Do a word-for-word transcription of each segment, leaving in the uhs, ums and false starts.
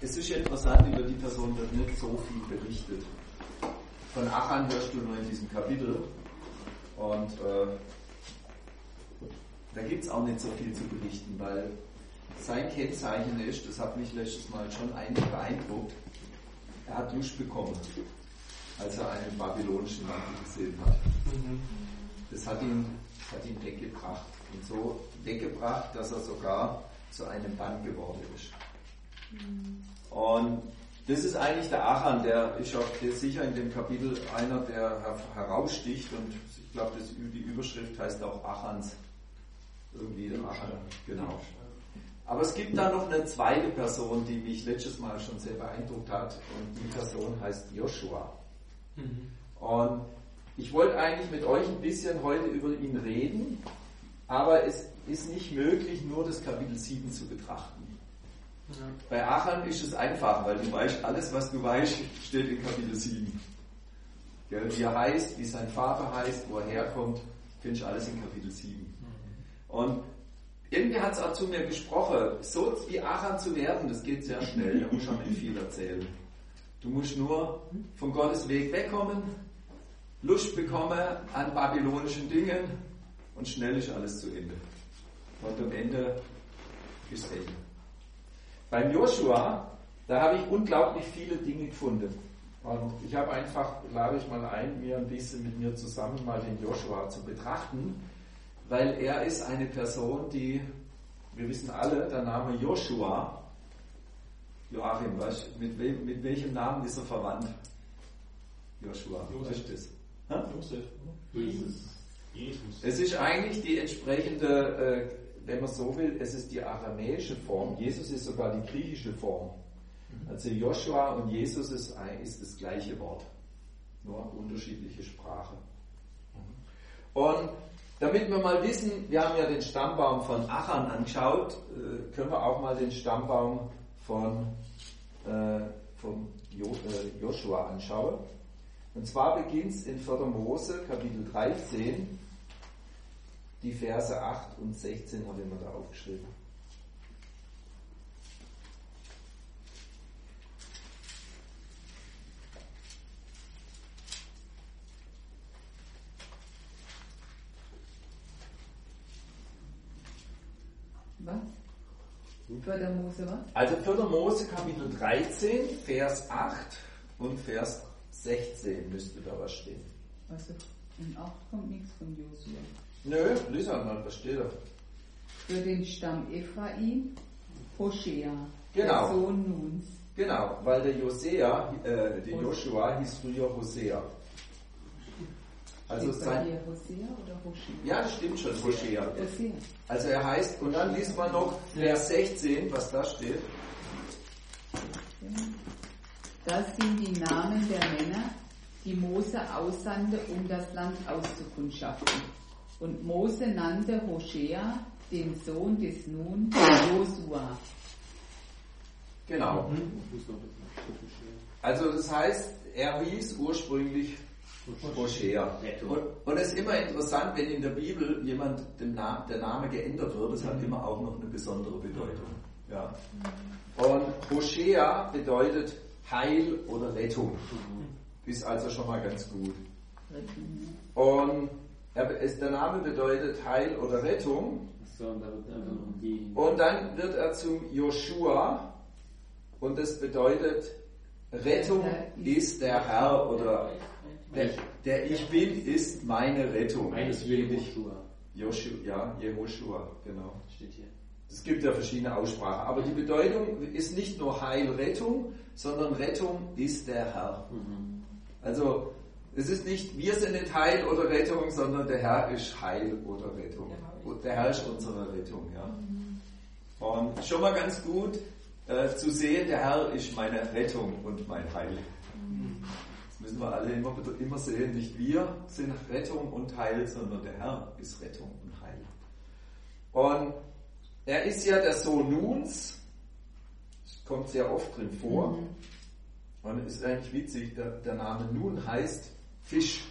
es ist ja interessant, über die Person wird nicht so viel berichtet. Von Achan hörst du nur in diesem Kapitel. Und äh, da gibt es auch nicht so viel zu berichten, weil sein Kennzeichen ist, das hat mich letztes Mal schon eigentlich beeindruckt, er hat Lust bekommen, als er einen babylonischen Mantel gesehen hat. Mhm. Das hat ihn, hat ihn weggebracht. Und so weggebracht, dass er sogar zu einem Bann geworden ist. Mhm. Und das ist eigentlich der Achan, der ist auch der sicher in dem Kapitel einer, der heraussticht. Und ich glaube, die Überschrift heißt auch Achans. Irgendwie der Achan. Genau. Aber es gibt da noch eine zweite Person, die mich letztes Mal schon sehr beeindruckt hat. Und die Person heißt Joshua. Mhm. Und ich wollte eigentlich mit euch ein bisschen heute über ihn reden, aber es ist nicht möglich, nur das Kapitel sieben zu betrachten. Ja. Bei Achan ist es einfach, weil du weißt, alles was du weißt, steht in Kapitel sieben. Gell? Wie er heißt, wie sein Vater heißt, wo er herkommt, findest du alles in Kapitel sieben. Mhm. Und irgendwie hat es auch zu mir gesprochen, so wie Achan zu werden, das geht sehr schnell, da muss schon nicht viel erzählen. Du musst nur von Gottes Weg wegkommen, Lust bekommen an babylonischen Dingen und schnell ist alles zu Ende. Und am Ende ist es Ende. Beim Joshua, da habe ich unglaublich viele Dinge gefunden. Und ich habe einfach, lade ich mal ein, mir ein bisschen mit mir zusammen mal den Joshua zu betrachten, weil er ist eine Person, die, wir wissen alle, der Name Joshua, Joachim, weißt, mit, wem, mit welchem Namen ist er verwandt? Joshua, was ist das? Ha? Josef. Jesus. Jesus. Es ist eigentlich die entsprechende, äh, wenn man so will, es ist die aramäische Form. Jesus ist sogar die griechische Form. Also Joshua und Jesus ist, ist das gleiche Wort, nur unterschiedliche Sprache. Und damit wir mal wissen, wir haben ja den Stammbaum von Achan angeschaut, äh, können wir auch mal den Stammbaum von, äh, von jo, äh, Joshua anschauen. Und zwar beginnt es in vierter Mose, Kapitel dreizehn, die Verse acht und sechzehn habe ich mir da aufgeschrieben. Was? vierter Mose was? Also vierter Mose Kapitel dreizehn, Vers acht und Vers sechzehn müsste da was stehen. Also in acht kommt nichts von Josua. Nö, lies mal, was steht da? Für den Stamm Ephraim, Hoshea, genau. Der Sohn Nuns. Genau, weil der Josea, äh, der Joshua hieß früher Hosea. Also Steht sein, bei dir Hosea oder Hoshea? Ja, das stimmt schon, Hosea. Hosea. Also er heißt, und dann liest man noch Vers sechzehn, was da steht. Das sind die Namen der Männer, die Mose aussandte, um das Land auszukundschaften. Und Mose nannte Hoshea, den Sohn des Nun, Josua. Genau. Also das heißt, er hieß ursprünglich Hoshea. Und, und es ist immer interessant, wenn in der Bibel jemand dem Namen, der Name geändert wird, das hat immer auch noch eine besondere Bedeutung. Ja. Und Hoshea bedeutet Heil oder Rettung. Ist also schon mal ganz gut. Und er, es, der Name bedeutet Heil oder Rettung. Und dann wird er zum Joshua und das bedeutet Rettung ist der Herr oder der, der Ich Bin ist meine Rettung. Eines Jehoshua. Joshua, ja, Jehoshua, genau. Steht hier. Es gibt ja verschiedene Aussprachen, aber die Bedeutung ist nicht nur Heil, Rettung, sondern Rettung ist der Herr. Mhm. Also es ist nicht, wir sind nicht Heil oder Rettung, sondern der Herr ist Heil oder Rettung. Der Herr ist unsere Rettung. Ja. Mhm. Und schon mal ganz gut äh, zu sehen, der Herr ist meine Rettung und mein Heil. Mhm. Das müssen wir alle immer, immer sehen, nicht wir sind Rettung und Heil, sondern der Herr ist Rettung und Heil. Und er ist ja der Sohn Nuns, das kommt sehr oft drin vor. Mhm. Und es ist eigentlich witzig, der, der Name Nun heißt Fisch.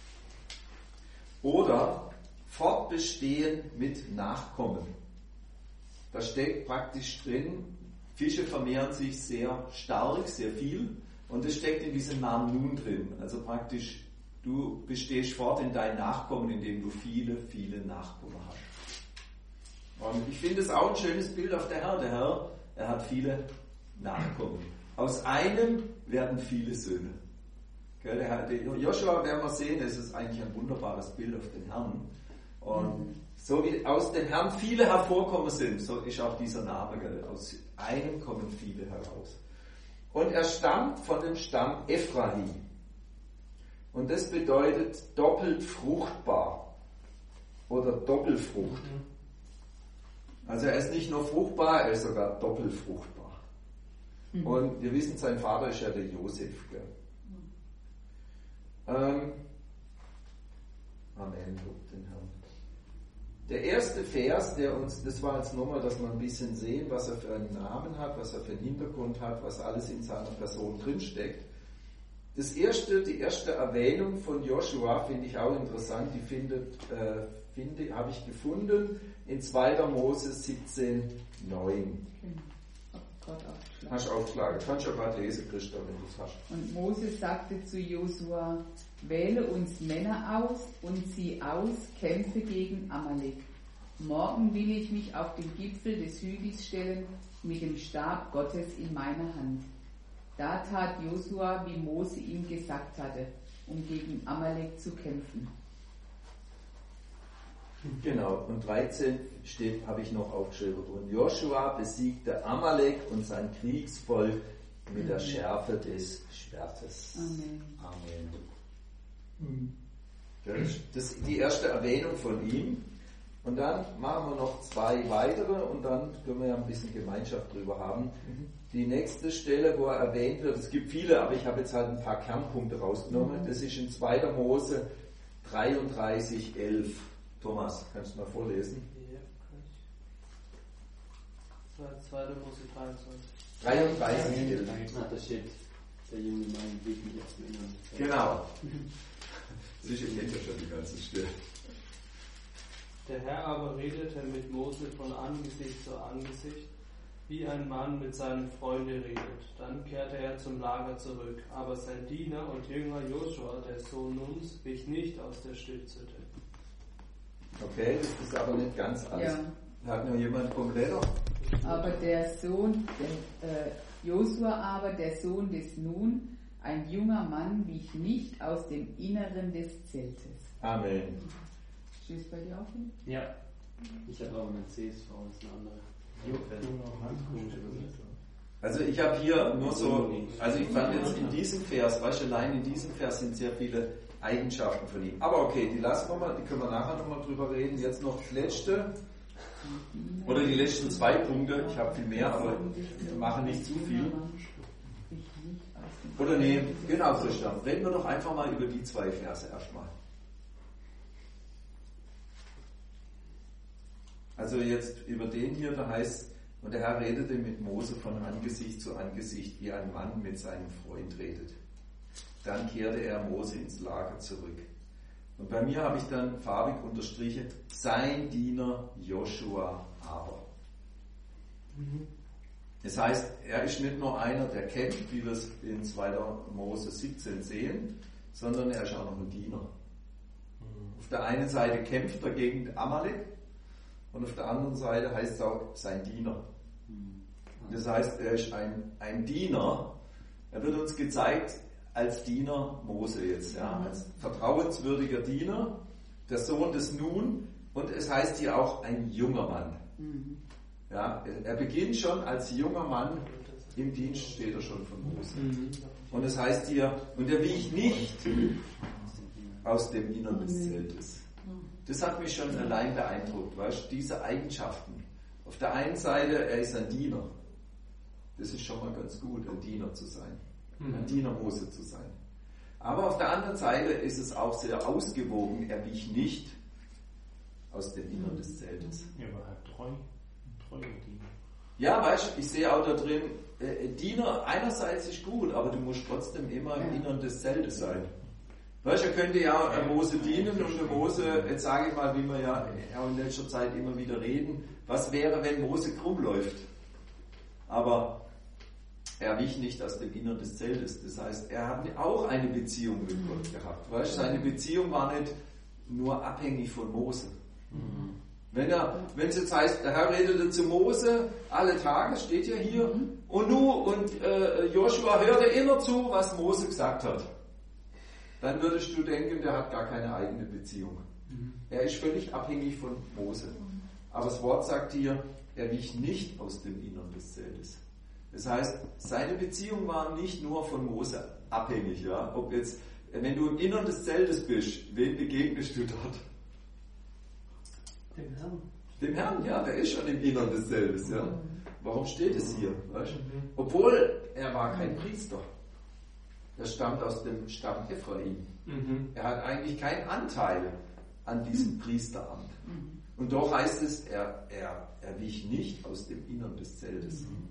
Oder Fortbestehen mit Nachkommen. Da steckt praktisch drin, Fische vermehren sich sehr stark, sehr viel. Und das steckt in diesem Namen Nun drin. Also praktisch, du bestehst fort in deinen Nachkommen, indem du viele, viele Nachkommen hast. Und ich finde es auch ein schönes Bild auf der Herr. Der Herr, er hat viele Nachkommen. Aus einem werden viele Söhne. Gell, der Herr, der Joshua werden wir sehen, das ist eigentlich ein wunderbares Bild auf den Herrn. Und mhm. so wie aus dem Herrn viele hervorkommen sind, so ist auch dieser Name. Gell? Aus einem kommen viele heraus. Und er stammt von dem Stamm Ephraim. Und das bedeutet doppelt fruchtbar oder Doppelfrucht. Also er ist nicht nur fruchtbar, er ist sogar doppelt fruchtbar. Mhm. Und wir wissen, sein Vater ist ja der Josef. Gell? Mhm. Ähm, Amen, lob den Herrn. Der erste Vers, der uns, das war jetzt nochmal, dass wir ein bisschen sehen, was er für einen Namen hat, was er für einen Hintergrund hat, was alles in seiner Person drinsteckt. Das erste, die erste Erwähnung von Joshua finde ich auch interessant, die findet, äh, finde, habe ich gefunden in zweiter Mose siebzehn neun. Okay. Hast du aufgeschlagen? Kannst du ja gerade lesen, Christa, wenn du es hast. Und Mose sagte zu Josua, wähle uns Männer aus und zieh aus, kämpfe gegen Amalek. Morgen will ich mich auf den Gipfel des Hügels stellen, mit dem Stab Gottes in meiner Hand. Da tat Josua, wie Mose ihm gesagt hatte, um gegen Amalek zu kämpfen. Genau, und dreizehn steht, habe ich noch aufgeschrieben. Und Joshua besiegte Amalek und sein Kriegsvolk mit der Schärfe des Schwertes. Amen. Amen. Das ist die erste Erwähnung von ihm. Und dann machen wir noch zwei weitere und dann können wir ja ein bisschen Gemeinschaft drüber haben. Die nächste Stelle, wo er erwähnt wird, es gibt viele, aber ich habe jetzt halt ein paar Kernpunkte rausgenommen. Das ist in zweiter Mose dreiunddreißig elf. Thomas, kannst du mal vorlesen? Ja, kann ich. zweiter Mose dreiundzwanzig. dreiunddreißig elf. Ah, da steht, der junge Mann blieb mich jetzt erinnern. Genau. Sicher kennt ja schon die ganze Stelle. Der Herr aber redete mit Mose von Angesicht zu Angesicht, wie ein Mann mit seinem Freunde redet. Dann kehrte er zum Lager zurück, aber sein Diener und Jünger Joshua, der Sohn Nuns, wich nicht aus der Stiftshütte. Okay, das ist aber nicht ganz alles. Ja. Hat noch jemand komplett? Aber der Sohn, der, äh, Josua aber, der Sohn des Nun, ein junger Mann, wich nicht aus dem Inneren des Zeltes. Amen. Steht es bei dir auch hin? Ja. Ich habe aber mein C S V, das ist eine andere. Also ich habe hier nur so, also ich fand jetzt in diesem Vers, weißt du, allein in diesem Vers sind sehr viele Eigenschaften von ihm. Aber okay, die lassen wir mal, die können wir nachher nochmal drüber reden. Jetzt noch das letzte, oder die letzten zwei Punkte. Ich habe viel mehr, aber wir machen nicht zu viel. Oder nee, genau, Christian. Reden wir doch einfach mal über die zwei Verse erstmal. Also jetzt über den hier, da heißt, und der Herr redete mit Mose von Angesicht zu Angesicht, wie ein Mann mit seinem Freund redet. Dann kehrte er Mose ins Lager zurück. Und bei mir habe ich dann farbig unterstrichen, sein Diener Joshua aber. Mhm. Das heißt, er ist nicht nur einer, der kämpft, wie wir es in zweiter Mose siebzehn sehen, sondern er ist auch noch ein Diener. Mhm. Auf der einen Seite kämpft er gegen Amalek und auf der anderen Seite heißt es auch sein Diener. Mhm. Das heißt, er ist ein, ein Diener. Er wird uns gezeigt, als Diener Mose jetzt, ja, als vertrauenswürdiger Diener, der Sohn des Nun, und es heißt hier auch ein junger Mann. Mhm. Ja, er beginnt schon als junger Mann, im Dienst steht er schon von Mose. Mhm. Und es heißt hier, und er wich nicht aus dem Innern des Zeltes. Das hat mich schon allein beeindruckt, weißt du, diese Eigenschaften. Auf der einen Seite, er ist ein Diener. Das ist schon mal ganz gut, ein Diener zu sein. Ein Diener Mose zu sein. Aber auf der anderen Seite ist es auch sehr ausgewogen, er wich nicht aus dem Innern des Zeltes. Er war halt treu, ein treuer Diener. Ja, weißt du, ich sehe auch da drin, äh, Diener einerseits ist gut, aber du musst trotzdem immer im Innern des Zeltes sein. Weißt du, er könnte ja äh, Mose dienen und der Mose, jetzt sage ich mal, wie wir ja auch in letzter Zeit immer wieder reden, was wäre, wenn Mose krumm läuft? aber er wich nicht aus dem Innern des Zeltes. Das heißt, er hat auch eine Beziehung mit Gott gehabt. Weißt, seine Beziehung war nicht nur abhängig von Mose. Mhm. Wenn er, wenn es jetzt heißt, der Herr redete zu Mose alle Tage, steht ja hier, mhm. und nu und äh, Joshua hörte immer zu, was Mose gesagt hat, dann würdest du denken, der hat gar keine eigene Beziehung. Mhm. Er ist völlig abhängig von Mose. Aber das Wort sagt hier, er wich nicht aus dem Innern des Zeltes. Das heißt, seine Beziehung war nicht nur von Mose abhängig. Ja? Ob jetzt, wenn du im Innern des Zeltes bist, wem begegnest du dort? Dem Herrn. Dem Herrn, ja, der ist schon im Innern des Zeltes. Ja? Warum steht es hier? Weißt? Obwohl, er war kein Priester. Er stammt aus dem Stamm Ephraim. Mhm. Er hat eigentlich keinen Anteil an diesem Priesteramt. Mhm. Und doch heißt es, er, er, er wich nicht aus dem Innern des Zeltes. Mhm.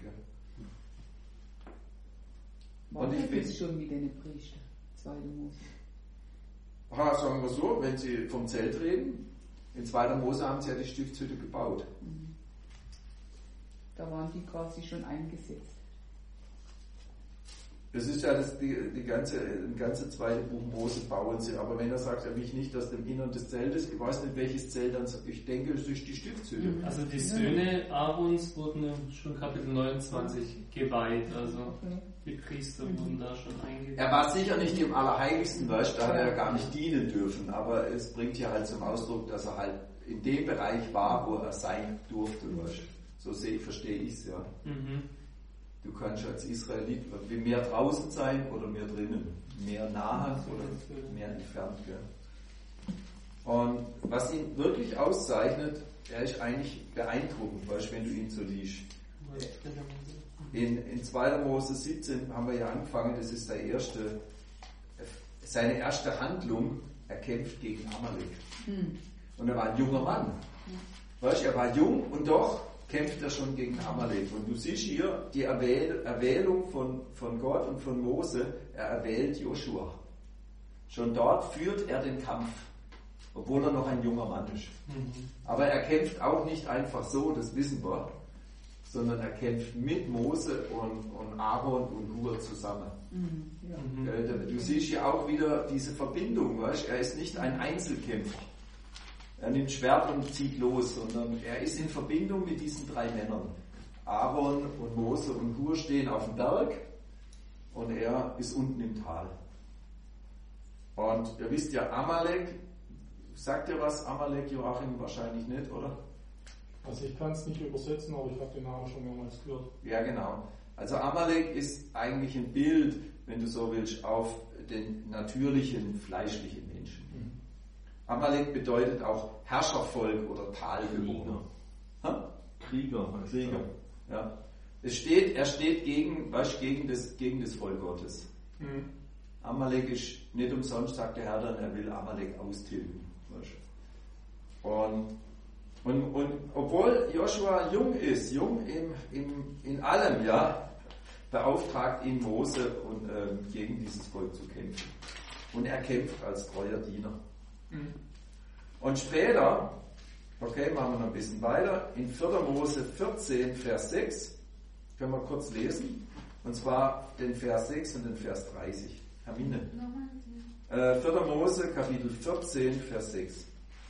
Und ich bin schon wie eine Priester, zweite Mose. Ha, sagen wir so, wenn Sie vom Zelt reden, in zweiter Mose haben Sie ja die Stiftshütte gebaut. Mhm. Da waren die quasi schon eingesetzt. Das ist ja das, die, die ganze, das ganze zweite Buch Mose bauen sie. Aber wenn er sagt, er wich nicht aus dem Innern des Zeltes, ich weiß nicht, welches Zelt dann, ich denke, es ist die Stiftshütte. Also die Söhne Aarons wurden schon Kapitel neunundzwanzig geweiht. Also die Priester wurden da schon eingeweiht. Er war sicher nicht im Allerheiligsten, weißt, da hat er gar nicht dienen dürfen. Aber es bringt ja halt zum Ausdruck, dass er halt in dem Bereich war, wo er sein durfte. Weißt. So sehe, verstehe ich es, ja. Mhm. Du kannst als Israelit mehr draußen sein oder mehr drinnen, mehr nahe oder mehr entfernt. Gell? Und was ihn wirklich auszeichnet, er ist eigentlich beeindruckend, weißt, wenn du ihn so liest. In, in zweiter Mose siebzehn haben wir ja angefangen, das ist der erste, seine erste Handlung, er kämpft gegen Amalek. Hm. Und er war ein junger Mann. Weißt, er war jung und doch kämpft er schon gegen Amalek. Und du siehst hier die Erwähl- Erwählung von, von Gott und von Mose, er erwählt Joshua. Schon dort führt er den Kampf, obwohl er noch ein junger Mann ist. Mhm. Aber er kämpft auch nicht einfach so, das wissen wir, sondern er kämpft mit Mose und, und Aaron und Hur zusammen. Mhm. Ja. Mhm. Du siehst hier auch wieder diese Verbindung, weißt? Er ist nicht ein Einzelkämpfer. Er nimmt Schwert und zieht los, sondern er ist in Verbindung mit diesen drei Männern. Aaron und Mose und Hur stehen auf dem Berg und er ist unten im Tal. Und ihr wisst ja, Amalek, sagt ihr was, Amalek, Joachim? Wahrscheinlich nicht, oder? Also ich kann es nicht übersetzen, aber ich habe den Namen schon mehrmals gehört. Ja, genau. Also Amalek ist eigentlich ein Bild, wenn du so willst, auf den natürlichen, fleischlichen Menschen. Mhm. Amalek bedeutet auch Herrschervolk oder Talbewohner. Krieger. Krieger. Ja. Es steht, er steht gegen, was, gegen, das, gegen das Volk Gottes. Mhm. Amalek ist nicht umsonst, sagt der Herr dann, er will Amalek austilgen. Und, und, und obwohl Joshua jung ist, jung im, im, in allem, ja, beauftragt ihn Mose, und, ähm, gegen dieses Volk zu kämpfen. Und er kämpft als treuer Diener. Mhm. Und später, okay, machen wir noch ein bisschen weiter, in vierter Mose vierzehn, Vers sechs, können wir kurz lesen, und zwar den Vers sechs und den Vers dreißig. Hermine. Äh, vierter Mose, Kapitel vierzehn, Vers sechs.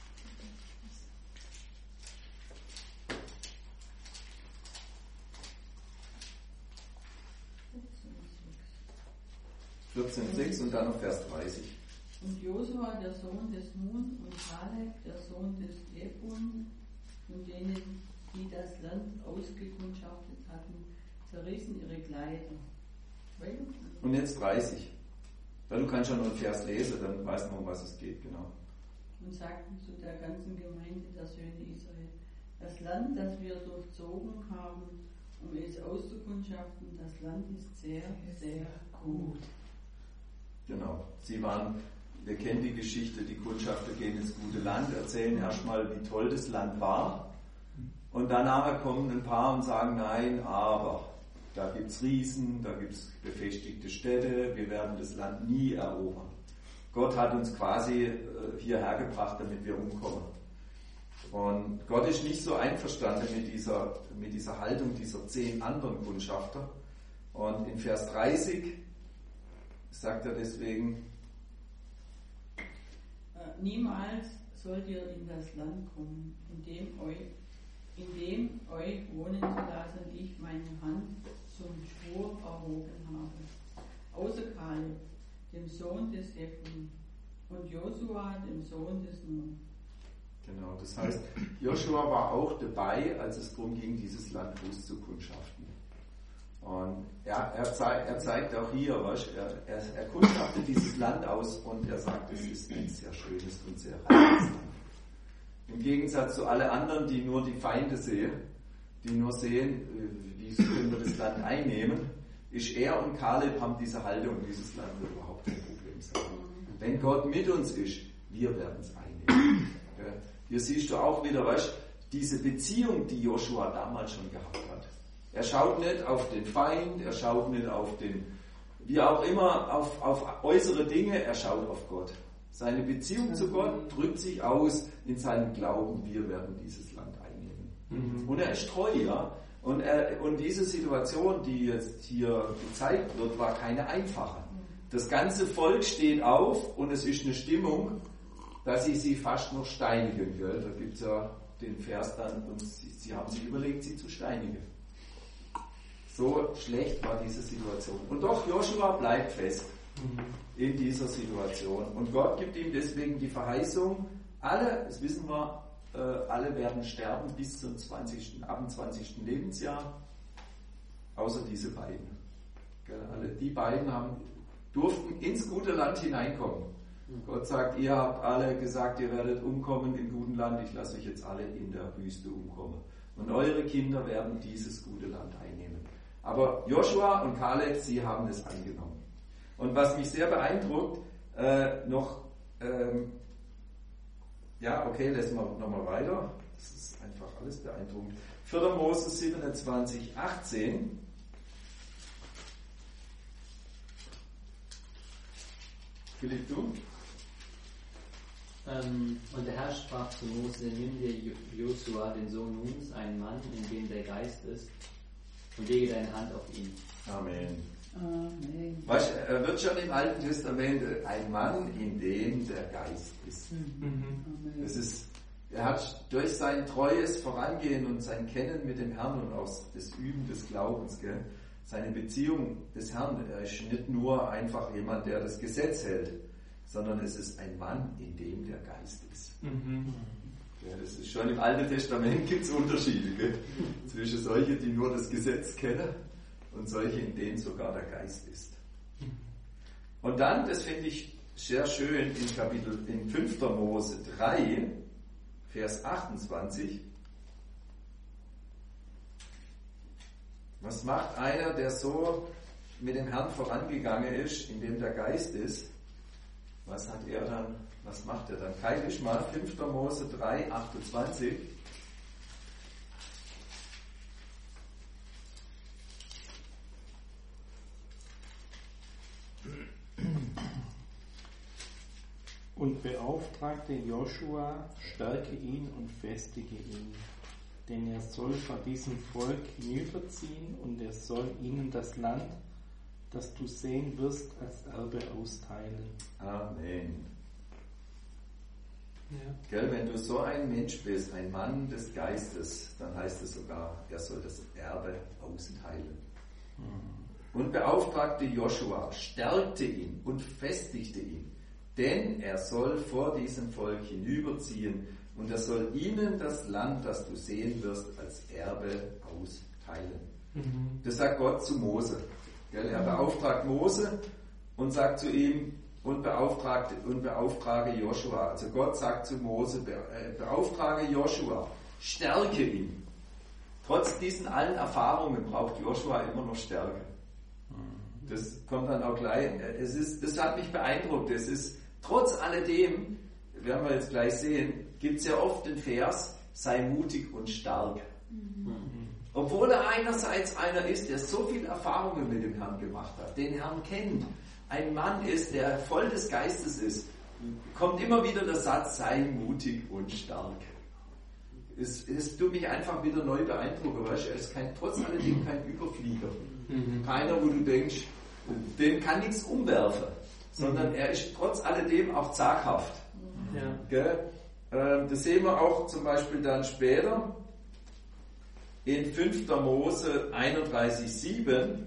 vierzehn, sechs und dann noch Vers dreißig. Und Josua, der Sohn des Nun, und Kaleb, der Sohn des Jepun, und denen, die das Land ausgekundschaftet hatten, zerrissen ihre Kleider. Und jetzt dreißig. Weil du kannst schon nur einen Vers lesen, dann weißt du, um was es geht, genau. Und sagten zu der ganzen Gemeinde der Söhne Israel: Das Land, das wir durchzogen haben, um es auszukundschaften, das Land ist sehr, sehr gut. Genau. Sie waren, wir kennen die Geschichte, die Kundschafter gehen ins gute Land, erzählen erstmal, wie toll das Land war. Und danach kommen ein paar und sagen, nein, aber da gibt es Riesen, da gibt es befestigte Städte, wir werden das Land nie erobern. Gott hat uns quasi hierher gebracht, damit wir umkommen. Und Gott ist nicht so einverstanden mit dieser, mit dieser Haltung dieser zehn anderen Kundschafter. Und in Vers dreißig sagt er deswegen, äh, niemals sollt ihr in das Land kommen, in dem euch, in dem euch wohnen zu lassen, ich meine Hand zum Schwur erhoben habe. Außer Kaleb, dem Sohn des Jephune, und Josua, dem Sohn des Nun. Genau, das heißt, Joshua war auch dabei, als es darum ging, dieses Land auszukundschaften. Und er, er, zeigt, er zeigt auch hier, weißt, er, er, er kundschaftet dieses Land aus und er sagt, es ist ein sehr schönes und sehr reiches Land. Im Gegensatz zu allen anderen, die nur die Feinde sehen, die nur sehen, wie können wir das Land einnehmen, ist er und Kaleb haben diese Haltung und dieses Land wird überhaupt kein Problem sein. Wenn Gott mit uns ist, wir werden es einnehmen. Okay? Hier siehst du auch wieder, weißt, diese Beziehung, die Joshua damals schon gehabt hat. Er schaut nicht auf den Feind, er schaut nicht auf den, wie auch immer, auf, auf äußere Dinge, er schaut auf Gott. Seine Beziehung zu Gott drückt sich aus in seinem Glauben, wir werden dieses Land einnehmen. Mhm. Und er ist treu, ja. Und, er, und diese Situation, die jetzt hier gezeigt wird, war keine einfache. Das ganze Volk steht auf und es ist eine Stimmung, dass sie sie fast noch steinigen. Gell? Da gibt es ja den Vers dann, und sie, sie haben sich überlegt, sie zu steinigen. So schlecht war diese Situation. Und doch, Joshua bleibt fest in dieser Situation. Und Gott gibt ihm deswegen die Verheißung, alle, das wissen wir, äh, alle werden sterben bis zum zwanzigsten, achtundzwanzigsten Lebensjahr, außer diese beiden. Gell? Alle, die beiden haben, durften ins gute Land hineinkommen. Gott sagt, ihr habt alle gesagt, ihr werdet umkommen im guten Land, ich lasse euch jetzt alle in der Wüste umkommen. Und eure Kinder werden dieses gute Land einnehmen. Aber Joshua und Kaleb, sie haben es angenommen. Und was mich sehr beeindruckt, äh, noch, ähm, ja, okay, lesen wir nochmal weiter. Das ist einfach alles beeindruckend. vierter Mose siebenundzwanzig, achtzehn. Philipp, du? Ähm, und der Herr sprach zu Mose, nimm dir Josua, den Sohn Nuns, einen Mann, in dem der Geist ist, und lege deine Hand auf ihn. Amen. Amen. Weißt, er wird schon im Alten Testament ein Mann, in dem der Geist ist. Mhm. Das ist, er hat durch sein treues Vorangehen und sein Kennen mit dem Herrn und auch das Üben des Glaubens, gell, seine Beziehung des Herrn, er ist nicht nur einfach jemand, der das Gesetz hält, sondern es ist ein Mann, in dem der Geist ist. Mhm. Ja, das ist schon im Alten Testament gibt es Unterschiede, gell? Zwischen solchen, die nur das Gesetz kennen, und solche, in denen sogar der Geist ist. Und dann, das finde ich sehr schön, in Kapitel, in fünfter Mose drei, Vers achtundzwanzig. Was macht einer, der so mit dem Herrn vorangegangen ist, in dem der Geist ist? Was hat er dann, was macht er dann? Keil ich mal fünfter Mose drei, achtundzwanzig. Und beauftragte Joshua, stärke ihn und festige ihn, denn er soll vor diesem Volk hinüberziehen und er soll ihnen das Land, das du sehen wirst, als Erbe austeilen. Amen. Ja. Gell, wenn du so ein Mensch bist, ein Mann des Geistes, dann heißt es sogar, er soll das Erbe austeilen. Mhm. Und beauftragte Joshua, stärkte ihn und festigte ihn, denn er soll vor diesem Volk hinüberziehen und er soll ihnen das Land, das du sehen wirst, als Erbe austeilen. Mhm. Das sagt Gott zu Mose. Er beauftragt Mose und sagt zu ihm, und beauftragt und beauftrage Joshua. Also Gott sagt zu Mose, beauftrage Joshua, stärke ihn. Trotz diesen allen Erfahrungen braucht Joshua immer noch Stärke. Das kommt dann auch gleich. Es ist, das hat mich beeindruckt. Es ist trotz alledem, werden wir jetzt gleich sehen, gibt es ja oft den Vers, sei mutig und stark. Mhm. Obwohl er einerseits einer ist, der so viel Erfahrungen mit dem Herrn gemacht hat, den Herrn kennt, ein Mann ist, der voll des Geistes ist, kommt immer wieder der Satz, sei mutig und stark. es, es tut mich einfach wieder neu beeindrucken. Weißt? Er ist kein, trotz alledem kein Überflieger. Mhm. Keiner, wo du denkst, den kann nichts umwerfen, sondern er ist trotz alledem auch zaghaft. Ja. Gell? Das sehen wir auch zum Beispiel dann später in fünfter Mose einunddreißig sieben.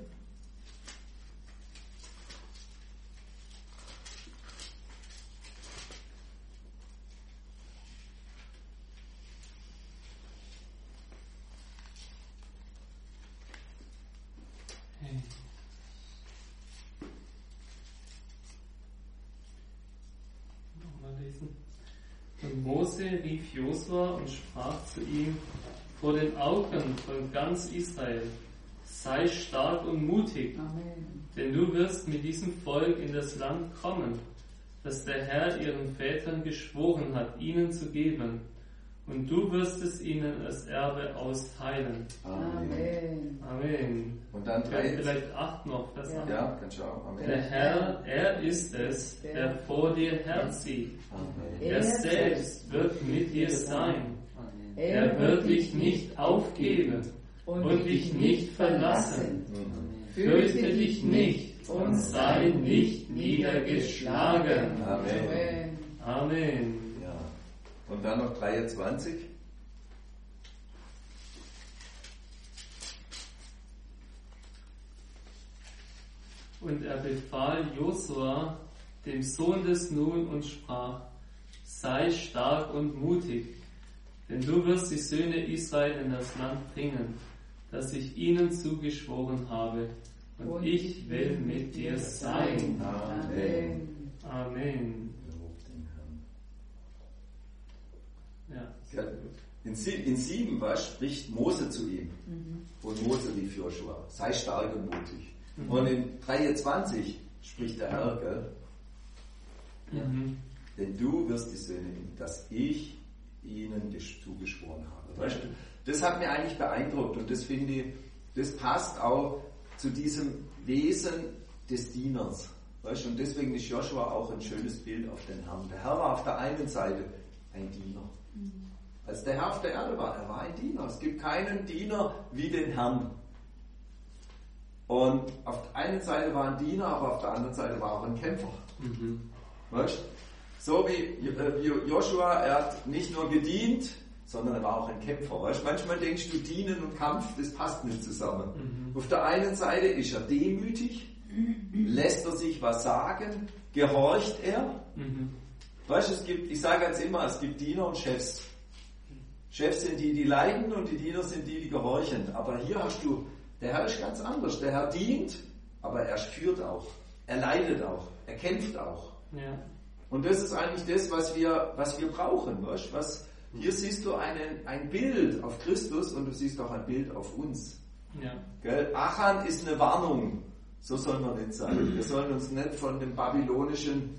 Und Mose rief Josua und sprach zu ihm vor den Augen von ganz Israel: Sei stark und mutig, Amen. Denn du wirst mit diesem Volk in das Land kommen, das der Herr ihren Vätern geschworen hat, ihnen zu geben. Und du wirst es ihnen als Erbe austeilen. Amen. Amen. Und dann drei. Vielleicht acht noch. Das ja, ja kannst du auch. Amen. Der Herr, er ist es, der vor dir herzieht. Amen. Er selbst wird mit dir sein. Amen. Er wird dich nicht aufgeben und dich nicht verlassen. Fürchte dich nicht und sei nicht niedergeschlagen. Amen. Amen. Und dann noch dreiundzwanzig. Und er befahl Josua, dem Sohn des Nun, und sprach: Sei stark und mutig, denn du wirst die Söhne Israel in das Land bringen, das ich ihnen zugeschworen habe, und, und ich will mit dir sein. Amen. Amen. Ja. In, in sieben was spricht Mose zu ihm. Mhm. Und Mose rief Joshua: Sei stark und mutig. Mhm. Und in dreiundzwanzig spricht der Herr, gell? Mhm. Denn du wirst die Söhne, dass ich ihnen zugeschworen habe. Weißt du? Das hat mir eigentlich beeindruckt und das finde ich, das passt auch zu diesem Wesen des Dieners. Weißt du? Und deswegen ist Joshua auch ein schönes Bild auf den Herrn. Der Herr war auf der einen Seite ein Diener. Mhm. Als der Herr auf der Erde war, er war ein Diener. Es gibt keinen Diener wie den Herrn. Und auf der einen Seite war ein Diener, aber auf der anderen Seite war auch ein Kämpfer. Mhm. Weißt? So wie Joshua, er hat nicht nur gedient, sondern er war auch ein Kämpfer. Weißt? Manchmal denkst du, Dienen und Kampf, das passt nicht zusammen. Mhm. Auf der einen Seite ist er demütig, lässt er sich was sagen, gehorcht er. Mhm. Weißt du, es gibt, ich sage jetzt immer, es gibt Diener und Chefs. Chefs sind die, die leiden, und die Diener sind die, die gehorchen. Aber hier hast du, der Herr ist ganz anders. Der Herr dient, aber er führt auch. Er leidet auch. Er kämpft auch. Ja. Und das ist eigentlich das, was wir, was wir brauchen. Weißt? Was, hier siehst du einen, ein Bild auf Christus und du siehst auch ein Bild auf uns. Ja. Gell? Achan ist eine Warnung. So sollen wir nicht sein. Wir sollen uns nicht von dem babylonischen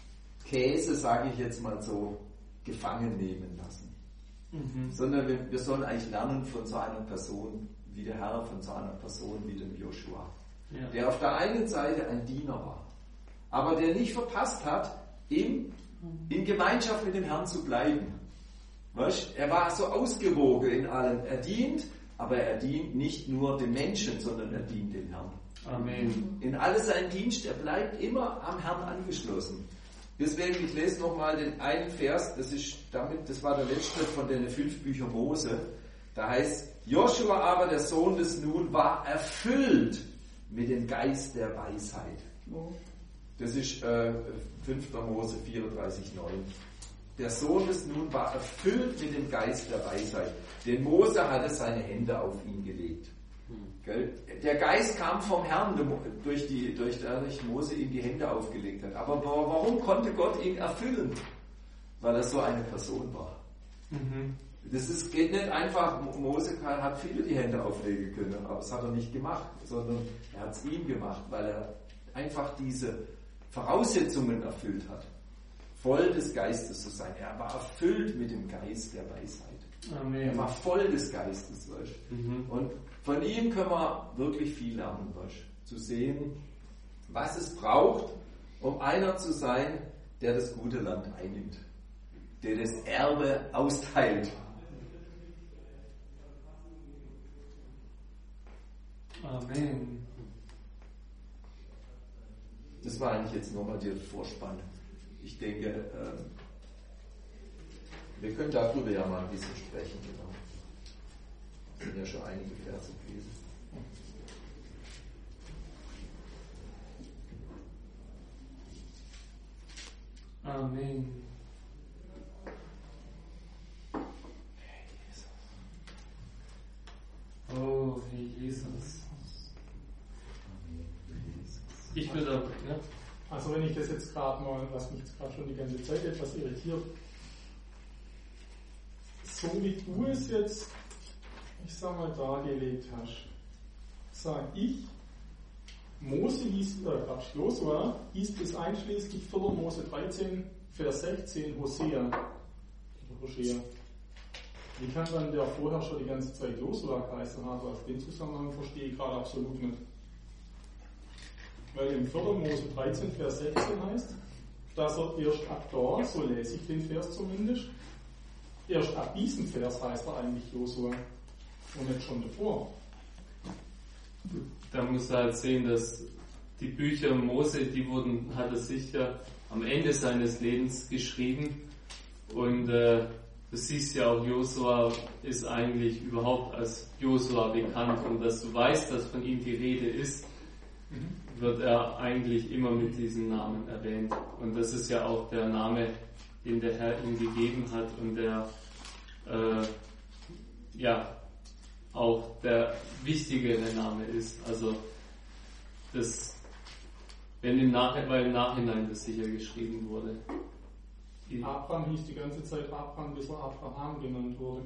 Käse, sage ich jetzt mal so, gefangen nehmen lassen. Mhm. Sondern wir, wir sollen eigentlich lernen von so einer Person wie der Herr, von so einer Person wie dem Joshua, ja. Der auf der einen Seite ein Diener war, aber der nicht verpasst hat, in, in Gemeinschaft mit dem Herrn zu bleiben. Weißt? Er war so ausgewogen in allem. Er dient, aber er dient nicht nur den Menschen, sondern er dient dem Herrn. Amen. In all seinem Dienst, er bleibt immer am Herrn angeschlossen. Deswegen, ich lese nochmal den einen Vers, das ist damit, das war der letzte von den fünf Büchern Mose. Da heißt: Joshua aber, der Sohn des Nun, war erfüllt mit dem Geist der Weisheit. Oh. Das ist äh, fünfter Mose vierunddreißig neun. Der Sohn des Nun war erfüllt mit dem Geist der Weisheit. Denn Mose hatte seine Hände auf ihn gelegt. Hm. Der Geist kam vom Herrn, durch die, durch dadurch Mose ihm die Hände aufgelegt hat. Aber warum konnte Gott ihn erfüllen? Weil er so eine Person war. Mhm. Das ist, geht nicht einfach, Mose hat viele die Hände auflegen können, aber das hat er nicht gemacht, sondern er hat es ihm gemacht, weil er einfach diese Voraussetzungen erfüllt hat, voll des Geistes zu sein. Er war erfüllt mit dem Geist der Weisheit. Amen. Er war voll des Geistes. Weißt? Mhm. Und von ihm können wir wirklich viel lernen, weißt? Zu sehen, was es braucht, um einer zu sein, der das gute Land einnimmt, der das Erbe austeilt. Amen. Das war eigentlich jetzt nochmal der Vorspann. Ich denke, ähm, wir können darüber ja mal ein bisschen sprechen. Genau. Das sind ja schon einige Verse gewesen. Amen. Oh, Herr Jesus. Ich würde aber, ja. Also wenn ich das jetzt gerade mal, was mich jetzt gerade schon die ganze Zeit etwas irritiert, so wie du es jetzt, ich sag mal, dargelegt hast, sage ich, Mose hieß, äh, Quatsch, Josua hieß bis einschließlich vierter Mose dreizehn, Vers sechzehn, Hosea, oder Hosea. Wie kann dann der Vorherrscher die ganze Zeit Josua geheißen haben? Also den Zusammenhang verstehe ich gerade absolut nicht. Weil im vierter Mose dreizehn, Vers sechzehn heißt, dass er erst ab da, so lese ich den Vers zumindest, erst ab diesem Vers heißt er eigentlich Josua und nicht schon davor. Da muss er halt sehen, dass die Bücher Mose, die wurden, hat er sicher am Ende seines Lebens geschrieben und äh, du siehst ja auch, Josua ist eigentlich überhaupt als Josua bekannt und dass du weißt, dass von ihm die Rede ist, wird er eigentlich immer mit diesem Namen erwähnt. Und das ist ja auch der Name, den der Herr ihm gegeben hat und der äh, ja auch der wichtigere Name ist. Also das, wenn im Nachhinein, weil im Nachhinein das sicher geschrieben wurde. Die Abraham hieß die ganze Zeit Abraham, bis er Abraham genannt wurde.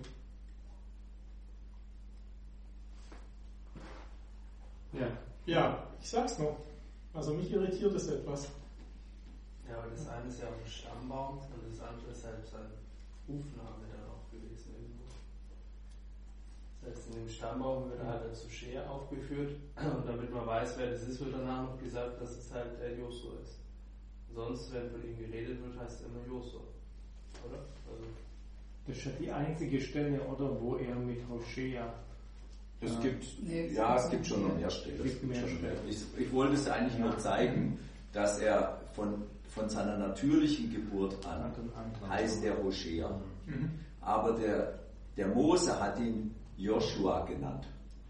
Ja. Ja, ich sag's noch. Also mich irritiert es etwas. Ja, aber das eine ist ja auch ein Stammbaum und das andere ist halt sein Rufname dann auch gewesen irgendwo. Das heißt, in dem Stammbaum wird halt als Hosea aufgeführt und damit man weiß, wer das ist, wird danach noch gesagt, dass es halt der Josua ist. Sonst, wenn von ihm geredet wird, heißt es immer Josua. Oder? Also das ist ja die einzige Stelle, oder, wo er mit Hosea. Es Ja. gibt, Nee, es ja, gibt es gibt schon noch mehr Stellen. Es gibt mehr Stellen. Ich, ich wollte es eigentlich nur zeigen, dass er von, von seiner natürlichen Geburt an heißt er Hosea. Mhm. Aber der, der Mose hat ihn Joshua genannt.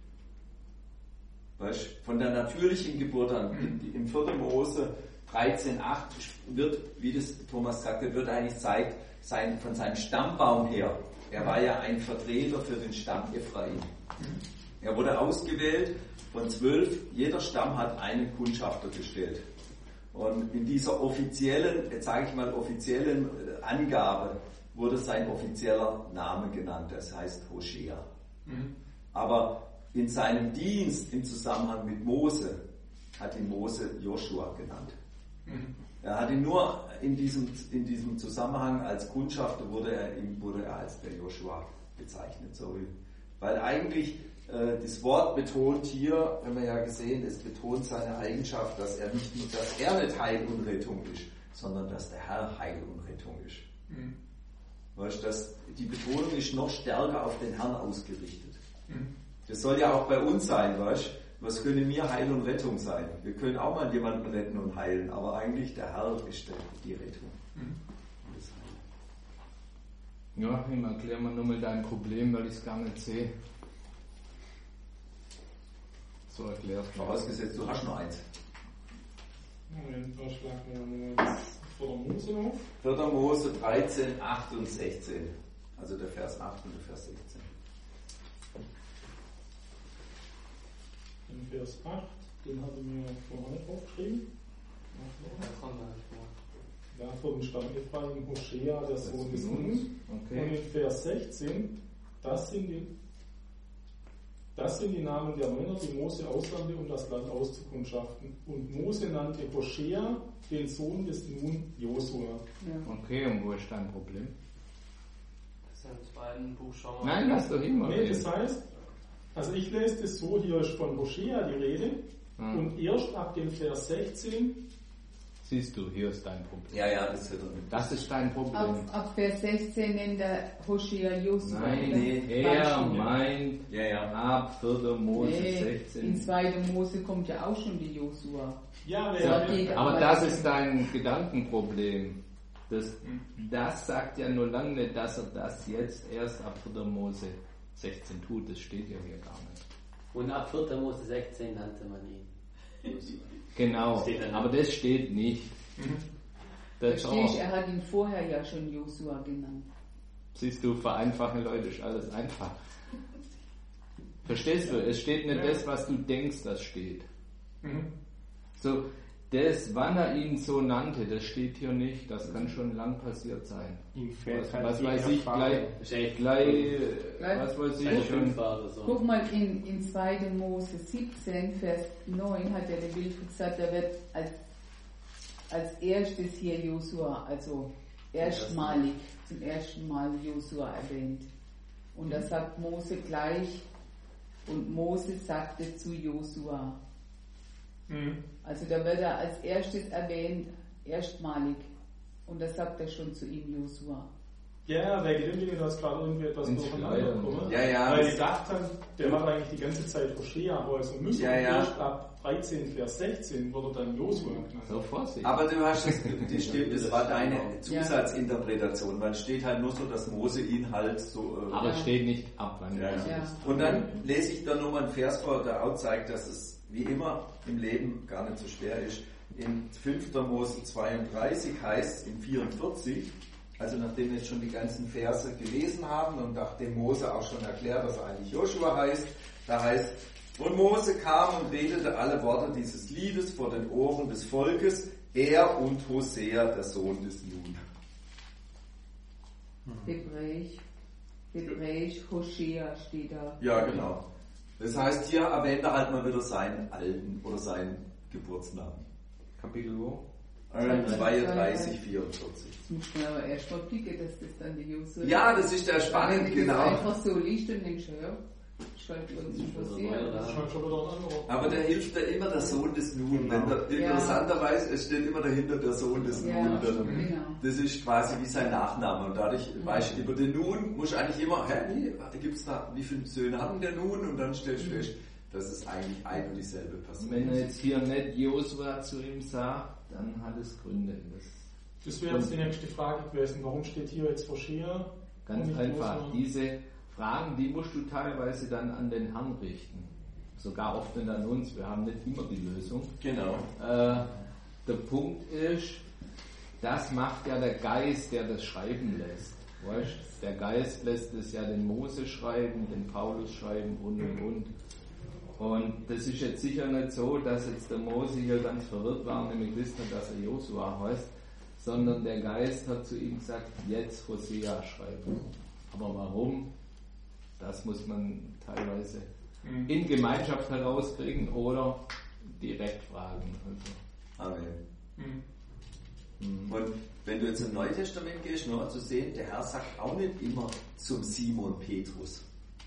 Weißt, von der natürlichen Geburt an, im, im vierten Mose dreizehn acht wird, wie das Thomas sagte, wird eigentlich zeigt, sein, von seinem Stammbaum her, er war ja ein Vertreter für den Stamm Ephraim. Er wurde ausgewählt von zwölf, jeder Stamm hat einen Kundschafter gestellt. Und in dieser offiziellen, jetzt sage ich mal offiziellen Angabe, wurde sein offizieller Name genannt, das heißt Hosea. Mhm. Aber in seinem Dienst im Zusammenhang mit Mose hat ihn Mose Joshua genannt. Mhm. Er hat ihn nur in diesem, in diesem Zusammenhang als Kundschafter wurde er, wurde er als der Joshua bezeichnet. So, weil eigentlich äh, das Wort betont hier, haben wir ja gesehen, es betont seine Eigenschaft, dass er nicht nur, dass er nicht Heil und Rettung ist, sondern dass der Herr Heil und Rettung ist. Mhm. Weißt, dass die Betonung ist noch stärker auf den Herrn ausgerichtet. Mhm. Das soll ja auch bei uns sein, weißt? Was könnte mir Heil und Rettung sein? Wir können auch mal jemanden retten und heilen, aber eigentlich der Herr ist die Rettung. Mhm. Und das Heil. Ja, ich erkläre mir nur mal dein Problem, weil ich es gar nicht sehe. So erklärst du. Vorausgesetzt, du hast nur eins. Moment, da schlagen wir mal vor der Mose auf. vierter Mose dreizehn, acht und sechzehn. Also der Vers acht und der Vers sechzehn. Den Vers acht, den habe ich mir vorher nicht aufgeschrieben. da kommt er nicht vor. Da vor dem Stamm Ephraim Hosea, der Sohn des Nun. Und Okay. in Vers sechzehn, das sind die Das sind die Namen der Männer, die Mose aussandte, um das Land auszukundschaften. Und Mose nannte Hosea, den Sohn des Nun, Josua. Ja. Okay, und wo ist dein Problem? Das ist ja im zweiten Buch, schau mal. Nein, lass doch immer. Nee, das heißt, also ich lese das so, hier ist von Hosea die Rede. Ah. Und erst ab dem Vers sechzehn Siehst du, hier ist dein Problem. Ja, ja, das wird er nicht. Das ist dein Problem. Ab, ab Vers sechzehn nennt er Hoshea Josua. Nein, nee, er meint Ja, ja. ab vierter Mose Nee, in sechzehn. zweiter Mose kommt ja auch schon die Josua. Ja, Ja, wer, geht Aber das ist dein Gedankenproblem. Das, Mhm. das sagt ja nur lange nicht, dass er das jetzt erst ab vierter Mose sechzehn tut. Das steht ja hier gar nicht. Und ab vierter Mose sechzehn nannte man ihn. Josua. Genau, Steht da nicht. aber das steht nicht. That's Verstehe ich, all. er hat ihn vorher ja schon Josua genannt. Siehst du, vereinfachen Leute ist alles einfach. Verstehst du? Es steht nicht Ja. das, was du denkst, das steht. Mhm. So, das, wann er ihn so nannte, das steht hier nicht. Das kann schon lang passiert sein. Ihm fehlt Was, halt was die weiß ich, Erfahrung. gleich, Ist echt gleich, Gleich- was weiß Seine ich schon. fünf war oder so. Guck mal, in, in zweiter Mose siebzehn, Vers neun hat ja der Wilfried gesagt, da wird als, als erstes hier Josua, also erstmalig, zum ersten Mal Josua erwähnt. Und da sagt Mose gleich, und Mose sagte zu Josua. Mhm. Also da wird er als erstes erwähnt, erstmalig. Und da sagt er schon zu ihm Josua. Ja, wegen dem Dinge, dass gerade irgendwie etwas Ins durcheinander Schleiern, kommt. Ja, ja. Weil das- ich dachte, der hat eigentlich die ganze Zeit Hoshea, aber also müssen Ja, ja. erst ab dreizehn, Vers sechzehn wurde dann Josua genannt. So Vorsicht. Aber du hast es, das stimmt, das war deine Zusatzinterpretation, weil es steht halt nur so, dass Mose ihn halt so. Äh, Aber es steht nicht ab, wann Ja, das ja. Ja. ist. Und dann lese ich da nochmal einen Vers vor, der auch zeigt, dass es wie immer im Leben gar nicht so schwer ist. In fünfter Mose zweiunddreißig heißt es in vierundvierzig, also nachdem wir jetzt schon die ganzen Verse gelesen haben und nachdem Mose auch schon erklärt, dass er eigentlich Joshua heißt, da heißt, und Mose kam und redete alle Worte dieses Liedes vor den Ohren des Volkes, er und Hosea, der Sohn des Nun. Hebräisch, Hebräisch, Hoshea steht da. Ja, genau. Das heißt, hier erwähnt er halt mal wieder seinen alten oder seinen Geburtsnamen. Kapitel wo? Äh, zweiunddreißig, vierundvierzig. Jetzt muss man aber erst mal blicken, dass das dann die Josua Ja, das ist ja spannend, Wenn du genau. einfach so liest und denkst, ja, schreibt uns Also Hosea. neuer Das ist schon schon wieder ein anderer. Aber der hilft ja immer der Sohn des Nun. Genau. Wenn der, Ja. interessanterweise, es steht immer dahinter der Sohn des Ja, Nun. Der, genau. das ist quasi wie sein Nachname. Und dadurch, weißt du, über den Nun musst du eigentlich immer, hä, wie, gibt's da, wie viele Söhne hat denn der Nun? Und dann stellst du fest, das ist eigentlich ein und dieselbe Person. Wenn er jetzt hier nicht Josua zu ihm sagt, dann hat es Gründe. Das Das wäre jetzt die nächste Frage gewesen. Warum steht hier jetzt Hoshea? Ganz und nicht einfach. Josua? Diese Fragen, die musst du teilweise dann an den Herrn richten. Sogar oft nicht an uns. Wir haben nicht immer die Lösung. Genau. Äh, der Punkt ist, das macht ja der Geist, der das schreiben lässt. Weißt? Der Geist lässt es ja den Mose schreiben, den Paulus schreiben und und und. Und das ist jetzt sicher nicht so, dass jetzt der Mose hier ganz verwirrt war, nämlich wisst nicht, dass er Josua heißt, sondern der Geist hat zu ihm gesagt, jetzt Hosea schreiben. Aber warum? Das muss man teilweise Mhm. in Gemeinschaft herauskriegen oder direkt fragen. Also, Amen. Mhm. hm. Und wenn du jetzt im Neuen Testament gehst, nur zu sehen, der Herr sagt auch nicht immer zum Simon Petrus.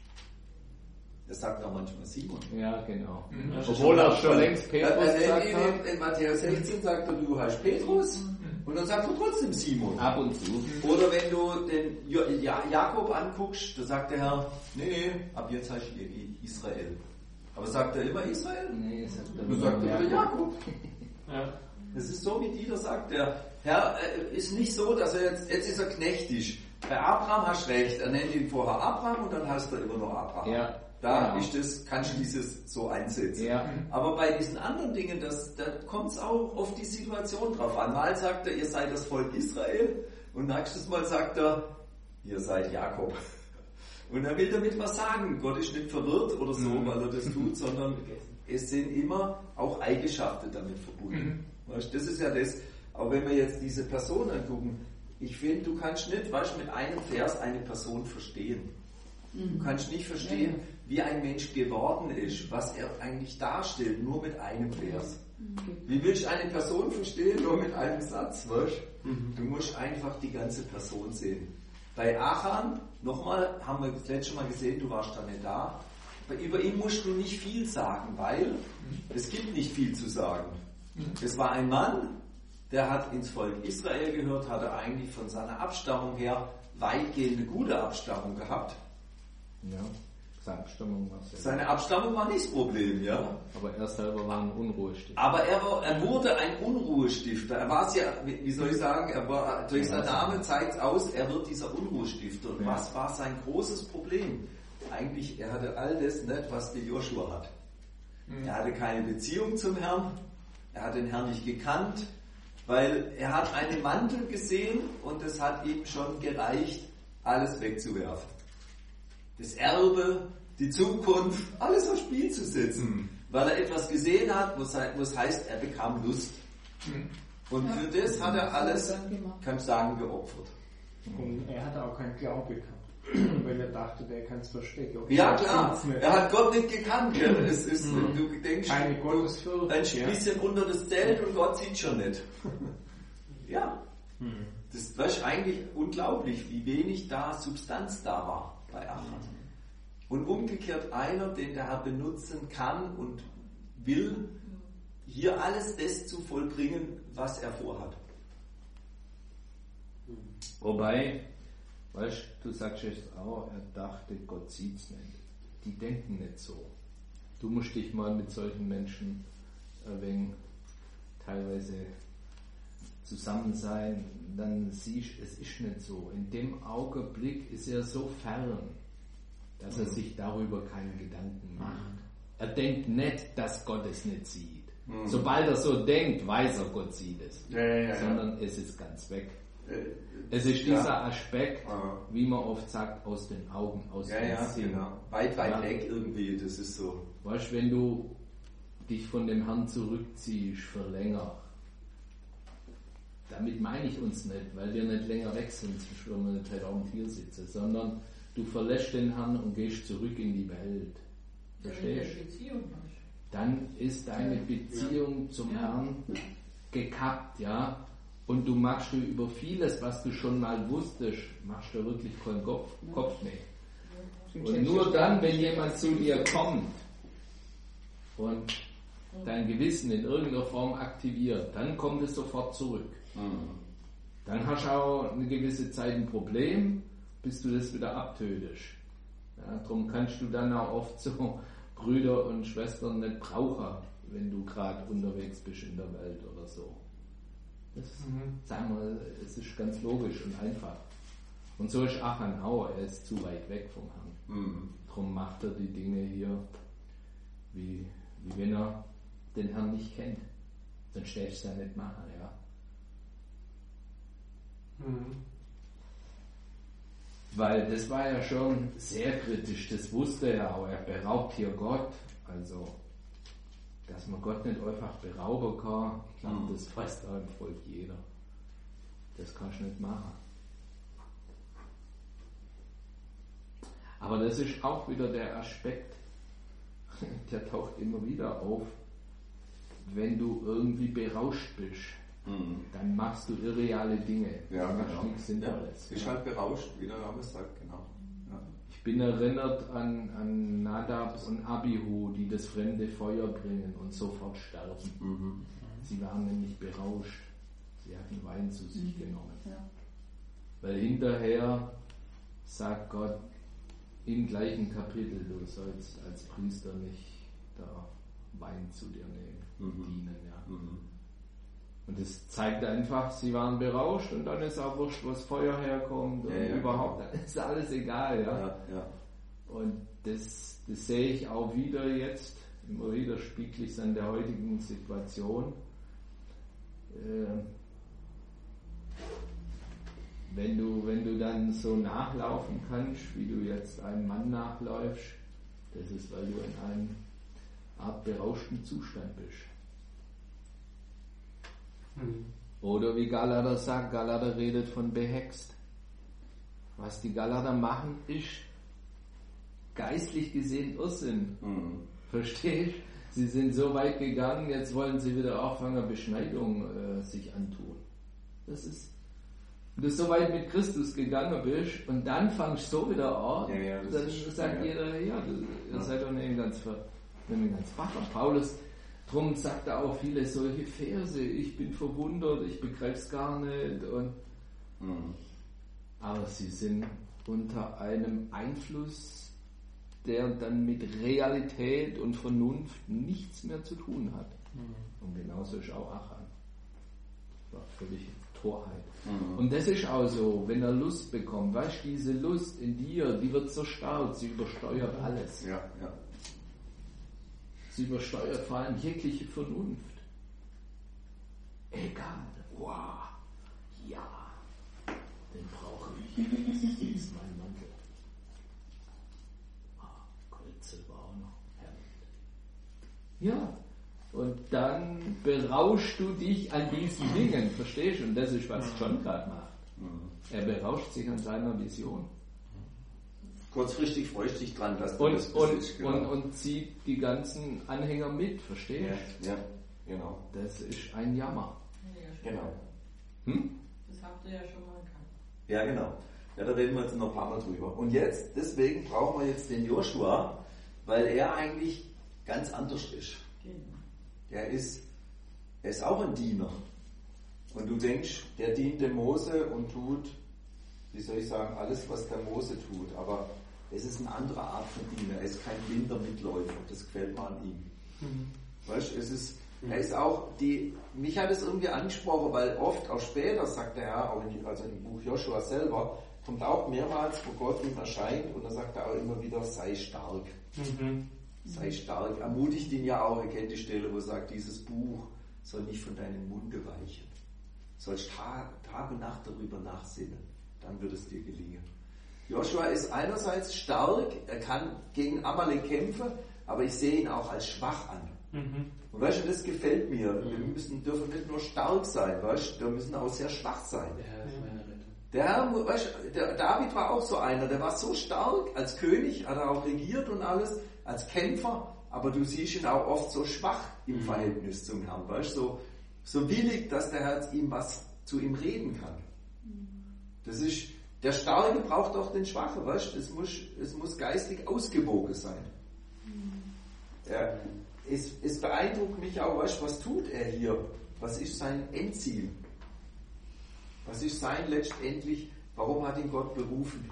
Er sagt auch manchmal Simon. Ja, genau. Mhm. Obwohl er schon längst Petrus Er gesagt nennt hat. ihn in, in Matthäus sechzehn, sagt er, du heißt Petrus. Und dann sagt er trotzdem Simon. Ab und zu. Oder wenn du den Jo- Ja- Jakob anguckst, da sagt der Herr, nee, nee, ab jetzt heißt ich Israel. Aber sagt er immer Israel? Nee, sagt er Dann sagt er wieder Jakob. Ja. Das ist so, wie Dieter sagt, der Herr äh, ist nicht so, dass er jetzt, jetzt ist er knechtisch. Bei Abraham hast du recht, er nennt ihn vorher Abraham und dann heißt er immer noch Abraham. Ja. Da Genau. ist das, kannst du dieses so einsetzen. Ja. Aber bei diesen anderen Dingen, das, da kommt es auch auf die Situation drauf an. Mal sagt er, ihr seid das Volk Israel und nächstes Mal sagt er, ihr seid Jakob. Und er will damit was sagen. Gott ist nicht verwirrt oder so, Mhm. weil er das tut, sondern es sind immer auch Eigenschaften damit verbunden. Weißt, das ist ja das, auch wenn wir jetzt diese Person angucken, ich finde, du kannst nicht, weißt, mit einem Vers eine Person verstehen. Du kannst nicht verstehen, Ja. wie ein Mensch geworden ist, was er eigentlich darstellt, nur mit einem Vers. Wie willst du eine Person verstehen, nur mit einem Satz? Weißt? Du musst einfach die ganze Person sehen. Bei Achan, nochmal, haben wir das letzte Mal gesehen, du warst da nicht da, aber über ihn musst du nicht viel sagen, weil es gibt nicht viel zu sagen. Es war ein Mann, der der hat ins Volk Israel gehört, hatte eigentlich von seiner Abstammung her weitgehend eine gute Abstammung gehabt. Ja, seine Abstammung war sehr Seine Abstammung war nicht das Problem, ja. Aber er selber war ein Unruhestifter. Aber er, war, er wurde ein Unruhestifter. Er war es ja, wie soll ich sagen, er war, durch seinen Namen zeigt es aus, er wird dieser Unruhestifter. Und Ja. was war sein großes Problem? Eigentlich, er hatte all das nicht, was der Joshua hat. Er hatte keine Beziehung zum Herrn, er hat den Herrn nicht gekannt, weil er hat einen Mantel gesehen und es hat ihm schon gereicht, alles wegzuwerfen. Das Erbe, die Zukunft, alles aufs Spiel zu setzen, weil er etwas gesehen hat, was heißt, er bekam Lust. Und für das hat er alles, kann ich sagen, geopfert. Und er hatte auch keinen Glaube gehabt, weil er dachte, der kann es verstecken. Und Ja das klar, sind's nicht. er hat Gott nicht gekannt. Gell? Es ist, du denkst, Keine du Gottesfurcht, ein ja. bisschen unter das Zelt und Gott sieht schon nicht. Ja, das, das ist eigentlich unglaublich, wie wenig da Substanz da war bei Achan. Und umgekehrt einer, den der Herr benutzen kann und will, hier alles das zu vollbringen, was er vorhat. Wobei, weißt du, sagst jetzt auch, er dachte, Gott sieht's nicht. Die denken nicht so. Du musst dich mal mit solchen Menschen ein wenig teilweise zusammen sein, dann siehst du, es ist nicht so. In dem Augenblick ist er so fern, dass er sich darüber keine Gedanken macht. Er denkt nicht, dass Gott es nicht sieht. Mhm. Sobald er so denkt, weiß er, Gott sieht es. Ja, ja, ja, Sondern es ist ganz weg. Äh, Es ist ja. dieser Aspekt, Ja. wie man oft sagt, aus den Augen, aus Ja, den ja, Sinn. genau. Weit, weit Ja. weg irgendwie, das ist so. Weißt du, wenn du dich von dem Herrn zurückziehst für länger, damit meine ich uns nicht, weil wir nicht länger weg sind, sonst würden wir nicht heute Abend hier sitzen, sondern du verlässt den Herrn und gehst zurück in die Welt. Verstehst du? Beziehung hast. Dann ist deine Beziehung zum Ja. Herrn gekappt, ja. Und du machst du über vieles, was du schon mal wusstest, machst du wirklich keinen Kopf, Kopf mehr. Und nur dann, wenn jemand zu dir kommt und dein Gewissen in irgendeiner Form aktiviert, dann kommt es sofort zurück. Dann hast du auch eine gewisse Zeit ein Problem, bis du das wieder abtötest. Ja, darum kannst du dann auch oft so Brüder und Schwestern nicht brauchen, wenn du gerade unterwegs bist in der Welt oder so. Das, Mhm. sagen wir, es ist ganz logisch und einfach. Und so ist Achan auch, er ist zu weit weg vom Herrn. Mhm. Darum macht er die Dinge hier, wie, wie wenn er den Herrn nicht kennt. Sonst stellst du es ja nicht machen, ja. Mhm. Weil das war ja schon sehr kritisch, das wusste er auch, er beraubt hier Gott. Also, dass man Gott nicht einfach berauben kann, ich glaube, Mhm. das weiß da im Volk jeder. Das kannst du nicht machen. Aber das ist auch wieder der Aspekt, der taucht immer wieder auf, wenn du irgendwie berauscht bist. Mhm. Dann machst du irreale Dinge. Ja, dann machst genau. du nichts Sinnvolles. Ja, ist halt berauscht, wie der Name sagt, genau. Ja. Ich bin erinnert an, an Nadab und Abihu, die das fremde Feuer bringen und sofort sterben. Mhm. Sie waren nämlich berauscht. Sie hatten Wein zu sich genommen. Ja. Weil hinterher sagt Gott im gleichen Kapitel, du sollst als Priester nicht da Wein zu dir nehmen, Mhm. dienen. Ja. Mhm. Und das zeigt einfach, sie waren berauscht und dann ist auch wurscht, wo das Feuer herkommt und Ja, ja, überhaupt, dann ist alles egal. Ja. Ja, ja. Und das, das sehe ich auch wieder jetzt, immer wieder spiegel ich es an der heutigen Situation. Äh, wenn du, wenn du dann so nachlaufen kannst, wie du jetzt einem Mann nachläufst, das ist, weil du in einem Art berauschten Zustand bist. Mhm. Oder wie Galater sagt, Galater redet von behext. Was die Galater machen, ist geistlich gesehen Irrsinn. Mhm. Verstehst? Sie sind so weit gegangen, jetzt wollen sie wieder anfangen, Beschneidung äh, sich antun. Das ist, wenn du so weit mit Christus gegangen bist und dann fangst du so wieder an, Ja, ja, das dann ist- sagt ja. jeder, ja, du, ihr Ja. seid doch nicht ganz, ver, nicht ganz wach. Und Paulus Drum sagt er auch viele solche Verse, ich bin verwundert, ich begreife es gar nicht. Und Mhm. aber sie sind unter einem Einfluss, der dann mit Realität und Vernunft nichts mehr zu tun hat. Mhm. Und genauso ist auch Achan. Das war völlig Torheit. Mhm. Und das ist auch so, wenn er Lust bekommt, weißt du, diese Lust in dir, die wird so stark, sie übersteuert alles. Ja, ja. Sie übersteuert vor allem jegliche Vernunft. Egal, wow, ja, den brauche ich. Das ist mein Mantel. Ah, Gold, Silber auch noch. Herrlich. Ja, und dann berauschst du dich an diesen Dingen, verstehst du? Und das ist, was John gerade macht. Er berauscht sich an seiner Vision. Kurzfristig freust dich dran, dass du Und, das und, besitzt, genau. und, und zieht die ganzen Anhänger mit, verstehst du? Ja, ja, genau. Das ist ein Jammer. Genau. Hm? Das habt ihr ja schon mal gehabt. Ja, genau. Ja, da reden wir jetzt noch ein paar Mal drüber. Und jetzt, deswegen brauchen wir jetzt den Joshua, weil er eigentlich ganz anders ist. Genau. Der ist, er ist auch ein Diener. Und du denkst, der dient dem Mose und tut, wie soll ich sagen, alles, was der Mose tut. Aber es ist eine andere Art von Diener. Er ist kein blinder Mitläufer. Das gefällt mir an ihm. Mhm. Weißt du, es ist, er ist auch, die, mich hat es irgendwie angesprochen, weil oft, auch später, sagt der Herr, auch in, also im Buch Joshua selber, kommt auch mehrmals, wo Gott ihm erscheint, und dann sagt er auch immer wieder, sei stark. Mhm. Sei stark. Ermutigt ihn ja auch, ihr kennt die Stelle, wo er sagt, dieses Buch soll nicht von deinem Munde weichen. Du sollst Tag, Tag und Nacht darüber nachsinnen. Dann wird es dir gelingen. Joshua ist einerseits stark, er kann gegen Amalek kämpfen, aber ich sehe ihn auch als schwach an. Mhm. Und weißt du, das gefällt mir. Wir müssen, dürfen nicht nur stark sein, weißt du, wir müssen auch sehr schwach sein. Der Herr ist meine Rettung. Der, Herr, weißt du, der David war auch so einer, der war so stark als König, hat er auch regiert und alles, als Kämpfer, aber du siehst ihn auch oft so schwach im Verhältnis zum Herrn, weißt du, so, so willig, dass der Herr ihm was zu ihm reden kann. Das ist, der Starke braucht auch den Schwachen, weißt du, es muss, es muss geistig ausgewogen sein. Ja, es, es beeindruckt mich auch, weißt du, was tut er hier? Was ist sein Endziel? Was ist sein letztendlich, warum hat ihn Gott berufen?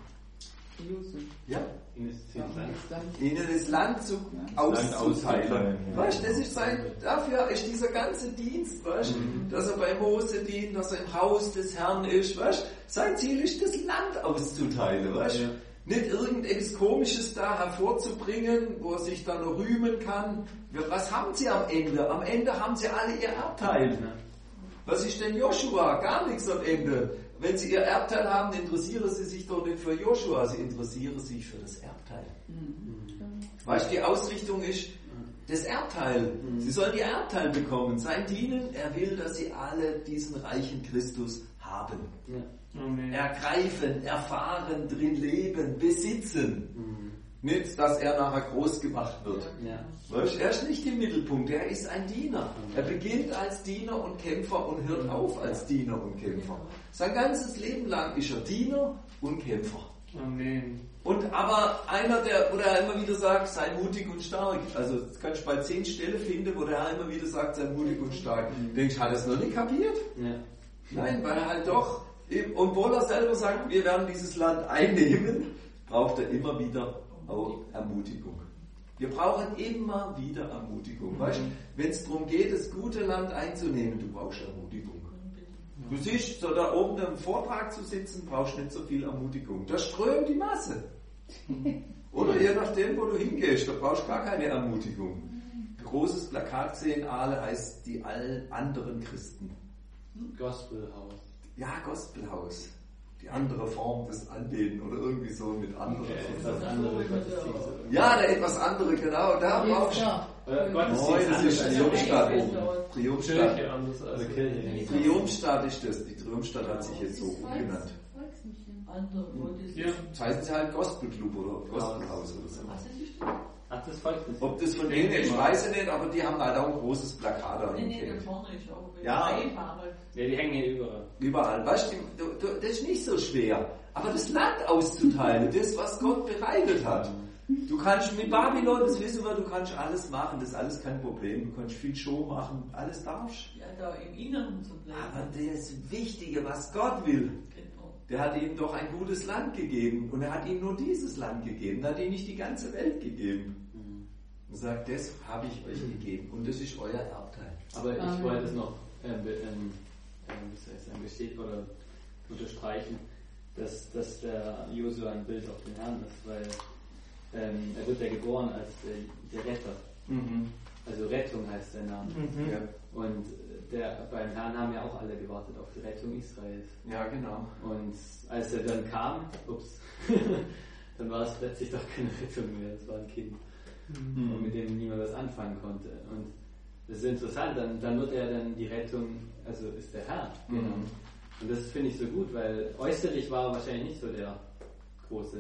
Ja, ihnen das Land zu, auszuteilen. Weißt du, das ist sein, dafür ist dieser ganze Dienst, weißt du, mhm. dass er bei Mose dient, dass er im Haus des Herrn ist, weißt du, sein Ziel ist, das Land auszuteilen, weißt du. Ja. Nicht irgendetwas Komisches da hervorzubringen, wo er sich dann noch rühmen kann. Was haben sie am Ende? Am Ende haben sie alle ihr Erbteil. Ja. Was ist denn Joshua? Gar nichts am Ende. Wenn sie ihr Erbteil haben, interessieren sie sich doch nicht für Joshua, sie interessieren sich für das Erbteil. Mhm. Weißt du, die Ausrichtung ist das Erbteil. Mhm. Sie sollen ihr Erbteil bekommen. Sein Dienen, er will, dass sie alle diesen reichen Christus haben. Ja. Okay. Ergreifen, erfahren, drin leben, besitzen. Mhm. Nicht, dass er nachher groß gemacht wird. Ja. Weißt, er ist nicht im Mittelpunkt, er ist ein Diener. Er beginnt als Diener und Kämpfer und hört auf als Diener und Kämpfer. Sein ganzes Leben lang ist er Diener und Kämpfer. Amen. Und aber einer, der, wo der Herr immer wieder sagt, sei mutig und stark. Also das kannst du bei zehn Stellen finden, wo der Herr immer wieder sagt, sei mutig und stark. Mhm. Denkst du, hat er es noch nicht kapiert? Ja. Nein, weil er halt doch, obwohl er selber sagt, wir werden dieses Land einnehmen, braucht er immer wieder auch Ermutigung. Wir brauchen immer wieder Ermutigung. Mhm. Weißt du, wenn es darum geht, das gute Land einzunehmen, du brauchst Ermutigung. Du siehst, so da oben im Vortrag zu sitzen, brauchst nicht so viel Ermutigung. Da strömt die Masse. Oder je nachdem, wo du hingehst, da brauchst du gar keine Ermutigung. Großes Plakat sehen, alle heißt die all anderen Christen. Gospelhaus. Ja, Gospelhaus. Die andere Form des Anbeten oder irgendwie so mit anderen. Okay, etwas andere Gottesdienste. Ja, der etwas andere, genau. Da brauchst du. Gottesdienst, das ist Triumphstadt oben. Triumphstadt. Also Kirche. Triumphstadt ist das. Die Triumphstadt hat sich jetzt so umgenannt. Ja. Das heißt sie halt Gospelclub oder Gospelhaus oder so. Ach, das folgt nicht. Ob das von denen ist, ich weiß ich nicht, aber die haben halt auch ein großes Plakat da. Nee, nee, da vorne ist auch. Ja. Ja, die hängen hier überall. Überall. Weißt du, du, das ist nicht so schwer. Aber das Land auszuteilen, das, was Gott bereitet hat, Du kannst mit Babylon, das wissen wir, du kannst alles machen, das ist alles kein Problem. Du kannst viel Show machen, alles darfst. Ja, da im Inneren zu bleiben. Aber das Wichtige, was Gott will, Genau. der hat ihm doch ein gutes Land gegeben. Und er hat ihm nur dieses Land gegeben, er hat ihm nicht die ganze Welt gegeben. Und sagt, das habe ich euch gegeben und das ist euer Erbteil. Aber ich Amen. wollte es noch ähm, be- ähm, ähm, wie soll ich sagen, bestätigen oder unterstreichen, dass, dass der Josua ein Bild auf den Herrn ist, weil ähm, er wird ja geboren als der, der Retter. Mhm. Also Rettung heißt der Name. Mhm. Ja. Und der, beim Herrn haben ja auch alle gewartet auf die Rettung Israels. Ja, genau. Und als er dann kam, ups, dann war es plötzlich doch keine Rettung mehr, es war ein Kind. Mhm. Und mit dem niemand was anfangen konnte. Und das ist interessant, dann, dann wird er dann die Rettung, also ist der Herr. Mhm. Genau. Und das finde ich so gut, weil äußerlich war er wahrscheinlich nicht so der große.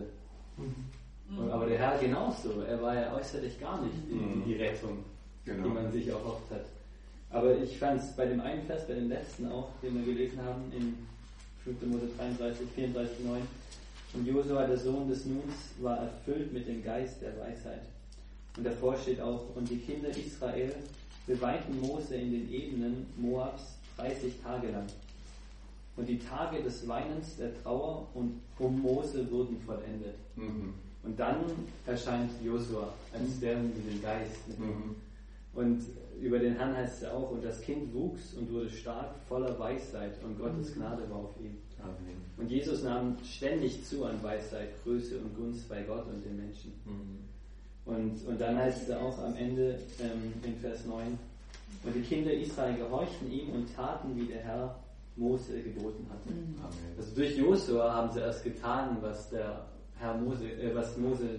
Mhm. Und, aber der Herr genauso, er war ja äußerlich gar nicht die, Mhm. die Rettung, Genau. die man sich erhofft hat. Aber ich fand es bei dem einen Vers, bei dem letzten auch, den wir gelesen haben, in fünfter Mose dreiunddreißig, vierunddreißig, neun. Und Josua, der Sohn des Nuns, war erfüllt mit dem Geist der Weisheit. Und davor steht auch, und die Kinder Israel beweihten Mose in den Ebenen Moabs dreißig Tage lang. Und die Tage des Weinens, der Trauer und um Mose wurden vollendet. Mhm. Und dann erscheint Josua als der mit dem Geist. Mhm. Und über den Herrn heißt es auch, und das Kind wuchs und wurde stark, voller Weisheit, und Gottes Gnade war auf ihm. Amen. Und Jesus nahm ständig zu an Weisheit, Größe und Gunst bei Gott und den Menschen. Mhm. Und, und dann heißt es auch am Ende ähm, in Vers neun, und die Kinder Israel gehorchten ihm und taten, wie der Herr Mose geboten hatte. Amen. Also durch Josua haben sie erst getan, was der Herr Mose, äh, was Mose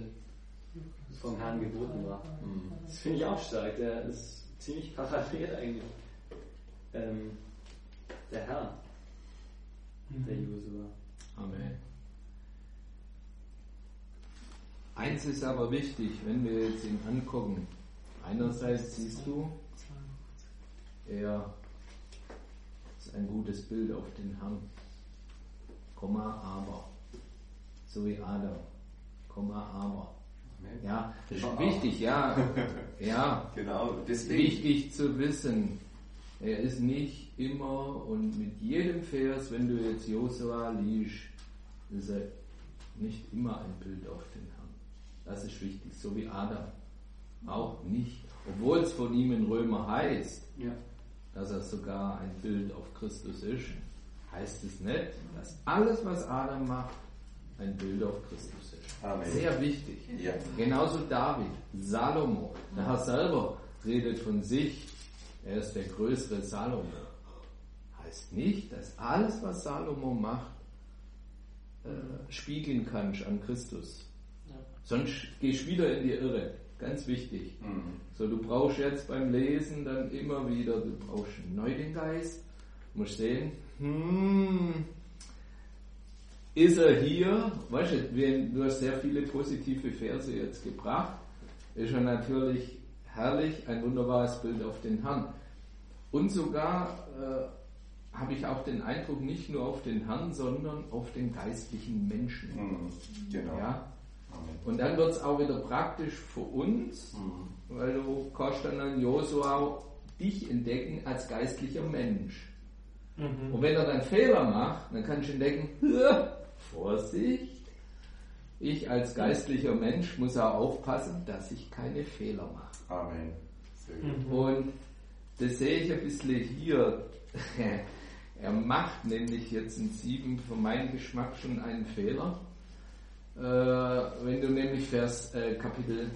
vom Herrn geboten war. Mhm. Das finde ich auch stark, der ist ziemlich parallel eigentlich. Ähm, der Herr, der Josua. Amen. Eins ist aber wichtig, wenn wir jetzt ihn angucken. Einerseits siehst du, er ist ein gutes Bild auf den Herrn. Komma, aber. So wie Adam. Komma, aber. Amen. Ja, das ist Aber. wichtig, ja. Ja, Genau, deswegen. wichtig zu wissen. Er ist nicht immer und mit jedem Vers, wenn du jetzt Josua liest, ist er nicht immer ein Bild auf den Herrn. Das ist wichtig, so wie Adam. Auch nicht. Obwohl es von ihm in Römer heißt, Ja. dass er sogar ein Bild auf Christus ist, heißt es nicht, dass alles, was Adam macht, ein Bild auf Christus ist. Amen. Sehr wichtig. Ja. Genauso David, Salomo. Der Herr selber redet von sich, er ist der größere Salomo. Heißt nicht, dass alles, was Salomo macht, äh, spiegeln kannst an Christus. Ja. Sonst gehst du wieder in die Irre. Ganz wichtig. Mhm. So, du brauchst jetzt beim Lesen dann immer wieder, du brauchst neu den Geist, musst sehen, hm, ist er hier, weißt du, du hast sehr viele positive Verse jetzt gebracht, ist er natürlich herrlich, ein wunderbares Bild auf den Herrn. Und sogar äh, habe ich auch den Eindruck, nicht nur auf den Herrn, sondern auf den geistlichen Menschen. Mhm. Genau. Ja? Amen. Und dann wird es auch wieder praktisch für uns, Mhm. weil du kannst dann an Josua dich entdecken als geistlicher Mensch. Mhm. Und wenn er dann Fehler macht, dann kannst du entdecken, Vorsicht, ich als geistlicher Mensch muss auch aufpassen, dass ich keine Fehler mache. Amen. Sehr gut. Mhm. Und das sehe ich ein bisschen hier. Er macht nämlich jetzt in sieben für meinen Geschmack schon einen Fehler. Äh, wenn du nämlich Vers äh, Kapitel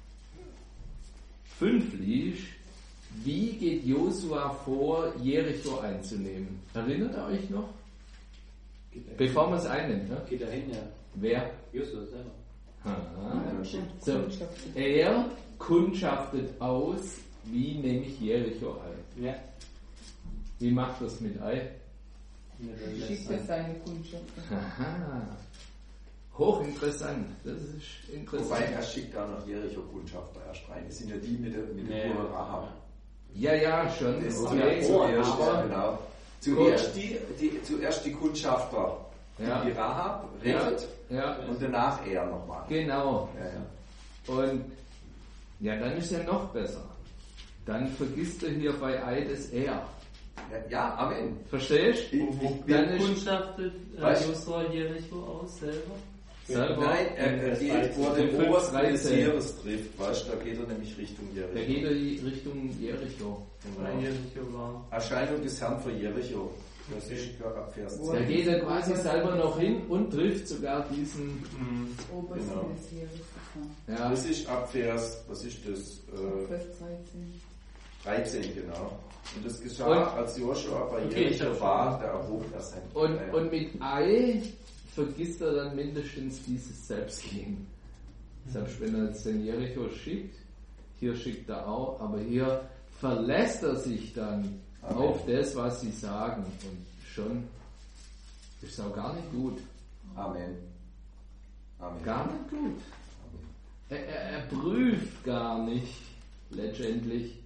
fünf liest, wie geht Josua vor, Jericho einzunehmen? Erinnert ihr euch noch? Bevor man es einnimmt, ne? Geht dahin, ja. Wer? Josua selber. Aha. Ja. So, er kundschaftet aus, wie nehme ich Jericho ein. Ja. Wie macht das mit Ei? Schickt er seine Kundschaft. Aha. Hochinteressant. Das ist interessant. Wobei er schickt da noch Jericho-Kundschafter erst rein. Das sind ja die mit der, mit der Ja. Hure Rahab. Ja, ja, schon. Das ist Okay. zuerst, Aber, genau. Zuerst die, die, zuerst die Kundschafter, die, Ja. die Rahab rettet ja, und danach er nochmal. genau. Ja, ja. Und ja, dann ist ja noch besser. Dann vergisst er hier bei Eides er. Ja, ja, Amen. Verstehst du? Dann ist, Kundschaftet äh, Josua Jericho aus selber? selber Nein, er, er geht vor den fünf obersten des dreizehn. Heeres trifft, weißt du, da geht er nämlich Richtung Jericho. der geht in Richtung Jericho. Weil Genau. Jericho war. Erscheinung des Herrn für Jericho. Das ist ab Vers Da zehn. geht er quasi selber noch hin und trifft sogar diesen. Obersten Genau. des Heeres gefahren. Ja, Das ist ab Vers, was ist das? Äh, Vers dreizehn. dreizehn, genau. Und das geschah, Und- als Joshua bei Okay, ich Jericho hab war, da erhob er sein. und, äh, und mit Ei vergisst er dann mindestens dieses Selbstgehen. Selbst wenn er jetzt den Jericho schickt, hier schickt er auch, aber hier verlässt er sich dann Amen. auf das, was sie sagen. Und schon ist es auch gar nicht gut. Amen. Amen. Gar nicht gut. Amen. Er, er, er prüft gar nicht letztendlich,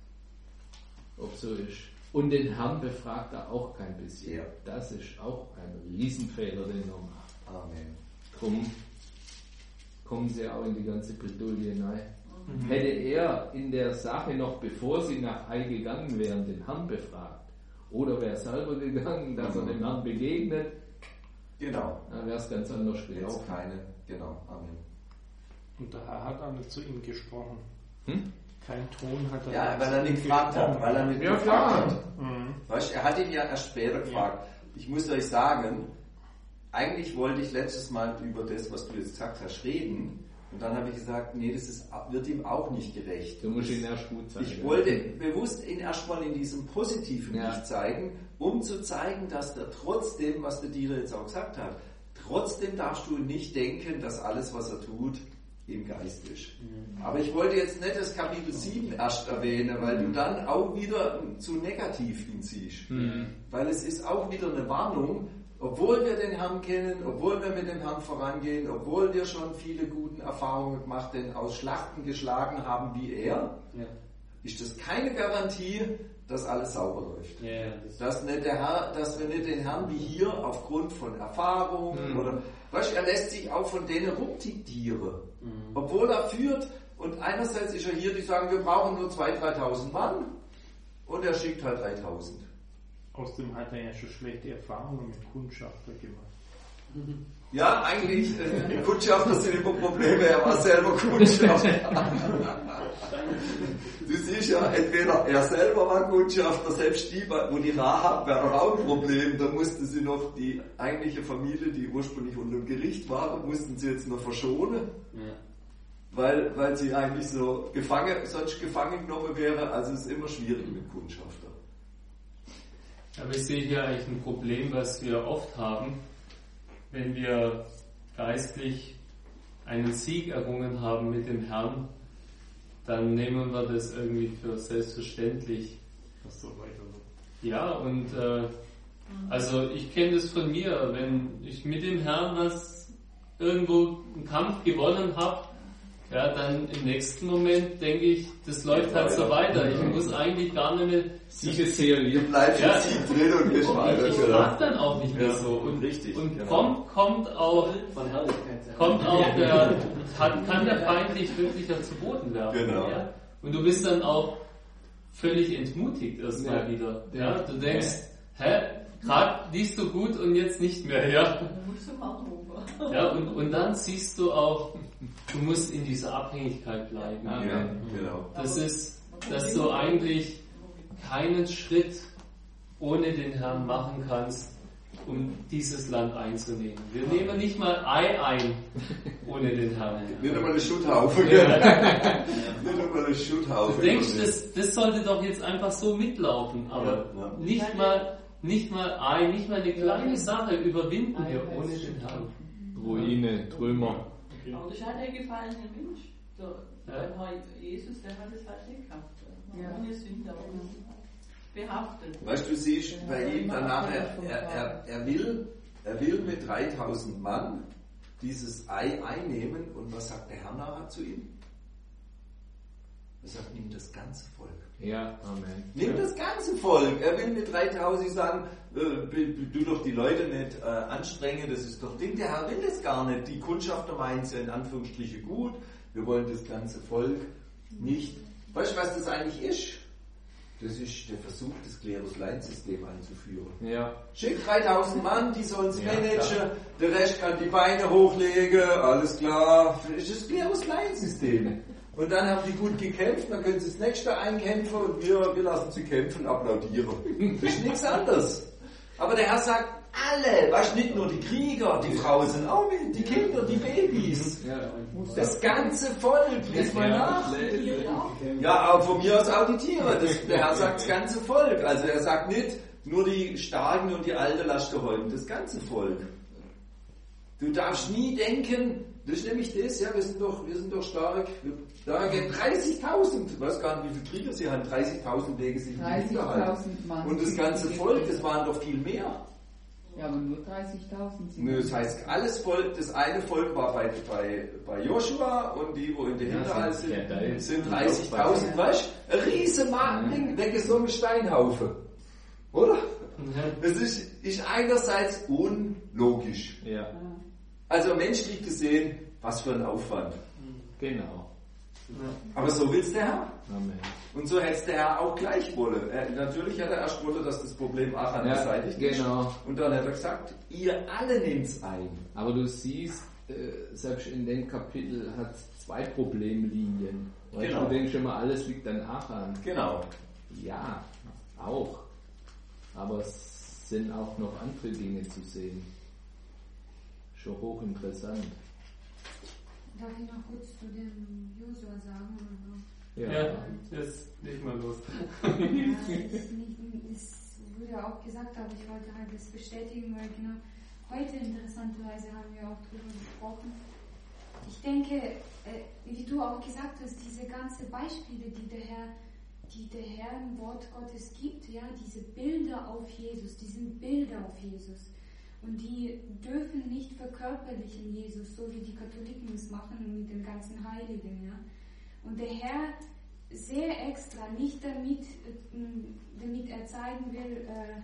ob so ist. Und den Herrn befragt er auch kein bisschen. Ja. Das ist auch ein Riesenfehler, den er macht. Amen. Drum kommen sie auch in die ganze Bredouille hinein. Hätte er in der Sache noch, bevor sie nach Ei gegangen wären, den Herrn befragt, oder wäre selber gegangen, dass er Mhm. dem Herrn begegnet, Genau. dann wäre es ganz anders Jetzt gelaufen. keine. Genau. Amen. Und der Herr hat auch nicht zu ihm gesprochen. Hm? Kein Ton hat er Ja, zu weil er ihm nicht gefragt hat. gesprochen. Weil er nicht Ja, gefragt klar. hat. Mhm. Weißt du, er hat ihn ja erst später gefragt. Ich muss euch sagen, eigentlich wollte ich letztes Mal über das, was du jetzt gesagt hast, reden. Und dann habe ich gesagt, nee, das ist, wird ihm auch nicht gerecht. Du musst ihn erst gut zeigen. Ich wollte bewusst ihn erstmal in diesem positiven Ja. Licht zeigen, um zu zeigen, dass der trotzdem, was der Dieter jetzt auch gesagt hat, trotzdem darfst du nicht denken, dass alles, was er tut, im Geist ist. Aber ich wollte jetzt nicht das Kapitel sieben erst erwähnen, weil du dann auch wieder zu negativ hinziehst. Mhm. Weil es ist auch wieder eine Warnung, obwohl wir den Herrn kennen, obwohl wir mit dem Herrn vorangehen, obwohl wir schon viele gute Erfahrungen gemacht, denn aus Schlachten geschlagen haben wie er, Ja. ist das keine Garantie, dass alles sauber läuft. Ja, ja, das Dass, nicht der Herr, dass wir nicht den Herrn wie hier aufgrund von Erfahrung Mhm. oder, weißt du, er lässt sich auch von denen rumdiktieren. Mhm. Obwohl er führt und einerseits ist er hier, die sagen, wir brauchen nur zweitausend, dreitausend Mann und er schickt halt dreitausend. Außerdem hat er ja schon schlechte Erfahrungen mit Kundschafter gemacht. Ja, eigentlich, äh, Kundschafter sind immer Probleme, er war selber Kundschafter. Du siehst ja, entweder er selber war Kundschafter, selbst die, wo die Rahab wäre doch auch ein Problem, da musste sie noch die eigentliche Familie, die ursprünglich unter dem Gericht war, mussten sie jetzt noch verschonen, ja. weil, weil sie eigentlich so gefangen, sonst gefangen genommen wäre, also es ist immer schwierig mit Kundschafter. Aber ich sehe hier eigentlich ein Problem, was wir oft haben, wenn wir geistlich einen Sieg errungen haben mit dem Herrn, dann nehmen wir das irgendwie für selbstverständlich. Was so weiter wird. Ja, und äh, also ich kenne das von mir, wenn ich mit dem Herrn was irgendwo einen Kampf gewonnen habe, ja, dann im nächsten Moment denke ich, das läuft halt so weiter. Ich muss eigentlich gar nicht mehr. Siegesserie. Du bleibst Ja. im Sieg drin und gehst weiter. Ich frage dann auch nicht mehr so. Und, Richtig, und genau. kommt, kommt auch, Von Herrlichkeit. kommt auch der, kann, kann der Feind dich wirklich ja zu Boden werfen. Genau. Ja? Und du bist dann auch völlig entmutigt erstmal Ja. wieder. Ja. Ja? Du denkst, hä, gerade liest du gut und jetzt nicht mehr. Ja? Dann musst du mal drüber. Ja, und, und dann siehst du auch, du musst in dieser Abhängigkeit bleiben. Ja. Ja, genau. Das ist, dass du eigentlich keinen Schritt ohne den Herrn machen kannst, um dieses Land einzunehmen. Wir nehmen nicht mal Ei ein ohne den Herrn. Nicht einmal eine Schutthaufe, Ja. gell? Nicht einmal eine Schutthaufe. Du denkst, das, das sollte doch jetzt einfach so mitlaufen, aber Ja, ja. nicht mal, nicht mal Ei, nicht mal eine kleine Sache überwinden wir ohne den Herrn. Ruine, Trümmer. Aber das hat der gefallene Mensch. Der, Ja. der Herr Jesus, der hat es halt nicht gehabt. Ja. Ohne Sünde, ohne behaftet. Weißt du, du siehst bei ihm danach, er, er, er, er, will, er will mit dreitausend Mann dieses Ei einnehmen und was sagt der Herr nachher zu ihm? Er sagt, nimm das ganze Volk. Ja, Amen. Nimm das ganze Volk. Er will mit dreitausend sagen, äh, du doch die Leute nicht äh, anstrengen, das ist doch Ding. Der Herr will das gar nicht. Die Kundschafter meinen es ja in Anführungsstrichen gut. wir wollen das ganze Volk nicht. Weißt du, was das eigentlich ist? Das ist der Versuch, das Klerus-Lein-System einzuführen. Ja. Schick dreitausend Mann, die sollen es Ja, managen, klar. der Rest kann die Beine hochlegen, alles klar. Das ist das Klerus-Lein-System. Und dann haben die gut gekämpft, dann können sie das nächste einkämpfen und wir, wir lassen sie kämpfen, applaudieren. Das ist nichts anderes. Aber der Herr sagt, alle, weißt du, nicht nur die Krieger, die Frauen sind auch mit, die Kinder, die Babys. Ja, Das ganze Volk, lies mal nach. Ja. Ja, aber von mir aus auch die Tiere. Das, der Herr sagt das ganze Volk. Also er sagt nicht, nur die Starken und die Alte lasst häuten, das ganze Volk. Du darfst nie denken, das ist nämlich das, ja, wir sind doch, wir sind doch stark. Wir, da gehen dreißigtausend, ich weiß gar nicht, wie viele Krieger sie haben, dreißigtausend legen sich in die Hinterhalt. dreißigtausend Mann. Und das ganze Volk, das waren doch viel mehr. Ja, aber nur dreißigtausend sind Nö, das heißt, alles Volk, das eine Volk war bei, bei, bei Joshua und die, wo in der Ja, Hinterhalt sind- sind, ja, da ist- sind dreißigtausend, weißt du? Ein riesen Markending, weggesungen Steinhaufen. Oder? Es ist, ist einerseits unlogisch. Ja, Also menschlich gesehen, was für ein Aufwand. genau. Aber so will es der Herr. Amen. Und so hätte es der Herr auch gleich wollen. Er, natürlich hat er erst wollen, dass das Problem Achan Ja, beseitigt ist. genau. Und dann hat er gesagt, ihr alle nehmt es ein. Aber du siehst, äh, selbst in dem Kapitel hat es zwei Problemlinien. Weil Genau. du denkst immer, alles liegt an Achan. Genau. Ja, auch. Aber es sind auch noch andere Dinge zu sehen. Schon hochinteressant. Darf ich noch kurz zu dem Josua sagen? Oder? Ja. Ja, jetzt leg mal los. Ja, es, ist nicht, es wurde auch gesagt, aber ich wollte halt das bestätigen, weil genau heute interessanterweise haben wir auch darüber gesprochen. Ich denke, äh, wie du auch gesagt hast, diese ganzen Beispiele, die der Herr, die der Herr im Wort Gottes gibt, ja, diese Bilder auf Jesus, die sind Bilder auf Jesus. Und die dürfen nicht verkörperlichen Jesus, so wie die Katholiken es machen mit den ganzen Heiligen. Ja. Und der Herr sehr extra, nicht damit, äh, damit er zeigen will, äh,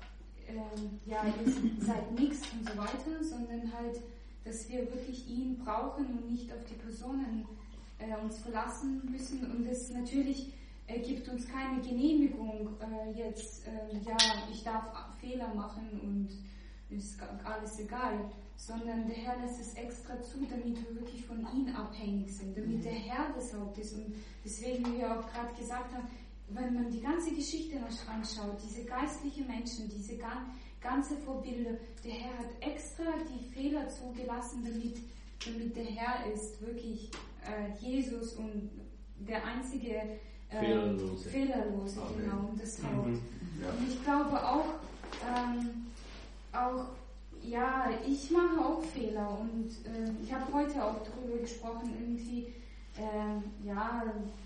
äh, ja, ihr seid nichts und so weiter, sondern halt, dass wir wirklich ihn brauchen und nicht auf die Personen äh, uns verlassen müssen. Und das natürlich äh, gibt uns keine Genehmigung, äh, jetzt, äh, ja, ich darf Fehler machen und ist alles egal, sondern der Herr lässt es extra zu, damit wir wirklich von ihm abhängig sind, damit der Herr das Haupt ist. Und deswegen, wie wir auch gerade gesagt haben, wenn man die ganze Geschichte anschaut, diese geistlichen Menschen, diese ganze Vorbilder, der Herr hat extra die Fehler zugelassen, damit, damit der Herr ist wirklich äh, Jesus und der einzige äh, Fehlerlose. Fehlerlose, Amen. genau, und das Haupt. Mhm. Ja. Und ich glaube auch, ähm, auch, ja, ich mache auch Fehler und äh, ich habe heute auch darüber gesprochen, irgendwie, äh, ja,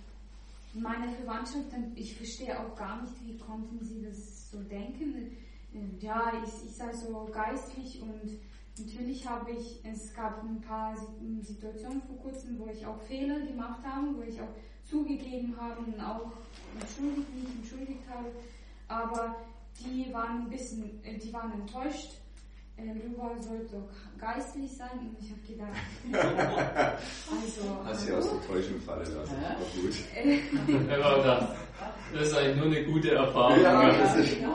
meine Verwandtschaft, ich verstehe auch gar nicht, wie konnten sie das so denken. Äh, ja, ich, ich sei so geistlich und natürlich habe ich, es gab ein paar Situationen vor kurzem, wo ich auch Fehler gemacht habe, wo ich auch zugegeben habe und auch entschuldigt, mich entschuldigt habe, aber die waren ein bisschen, die waren enttäuscht. Luba sollte doch geistlich sein und ich habe gedacht, also... Hast du aus der Täuschung fallen lassen, Ja. war gut. Aber das, das ist eigentlich nur eine gute Erfahrung. Ja, Ja. das ist-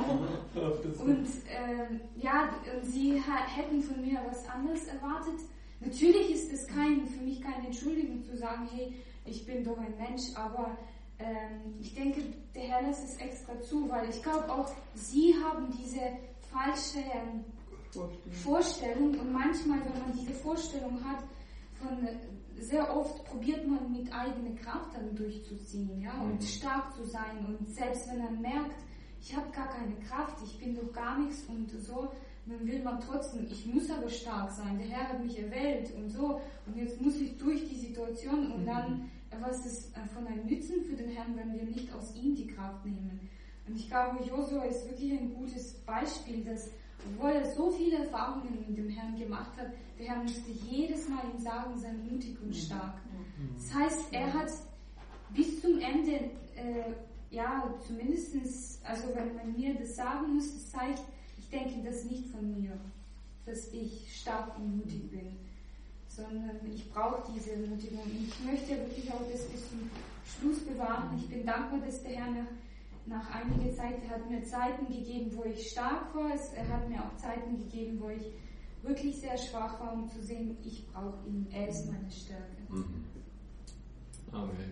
Und ähm, ja, und sie ha- hätten von mir was anderes erwartet. Natürlich ist es kein, für mich keine Entschuldigung zu sagen, hey, ich bin doch ein Mensch, aber ähm, ich denke, der Herr lässt es extra zu, weil ich glaube auch, sie haben diese falsche ähm, Vorstellung und manchmal, wenn man diese Vorstellung hat, von, sehr oft probiert man mit eigener Kraft dann durchzuziehen, ja, und stark zu sein und selbst wenn man merkt, ich habe gar keine Kraft, ich bin doch gar nichts und so, dann will man trotzdem, ich muss aber stark sein, der Herr hat mich erwählt und so und jetzt muss ich durch die Situation und dann, was ist von einem Nützen für den Herrn, wenn wir nicht aus ihm die Kraft nehmen. Und ich glaube, Josua ist wirklich ein gutes Beispiel, dass obwohl er so viele Erfahrungen mit dem Herrn gemacht hat, der Herr musste jedes Mal ihm sagen, sei mutig und stark. Das heißt, er hat bis zum Ende, äh, ja, zumindestens, also wenn man mir das sagen muss, das zeigt, ich denke das nicht von mir, dass ich stark und mutig bin, sondern ich brauche diese Ermutigung. Ich möchte wirklich auch das bis zum Schluss bewahren. Ich bin dankbar, dass der Herr nach, nach einiger Zeit, er hat mir Zeiten gegeben, wo ich stark war. Er hat mir auch Zeiten gegeben, wo ich wirklich sehr schwach war, um zu sehen, ich brauche ihn. Er ist meine Stärke. Mhm. Amen.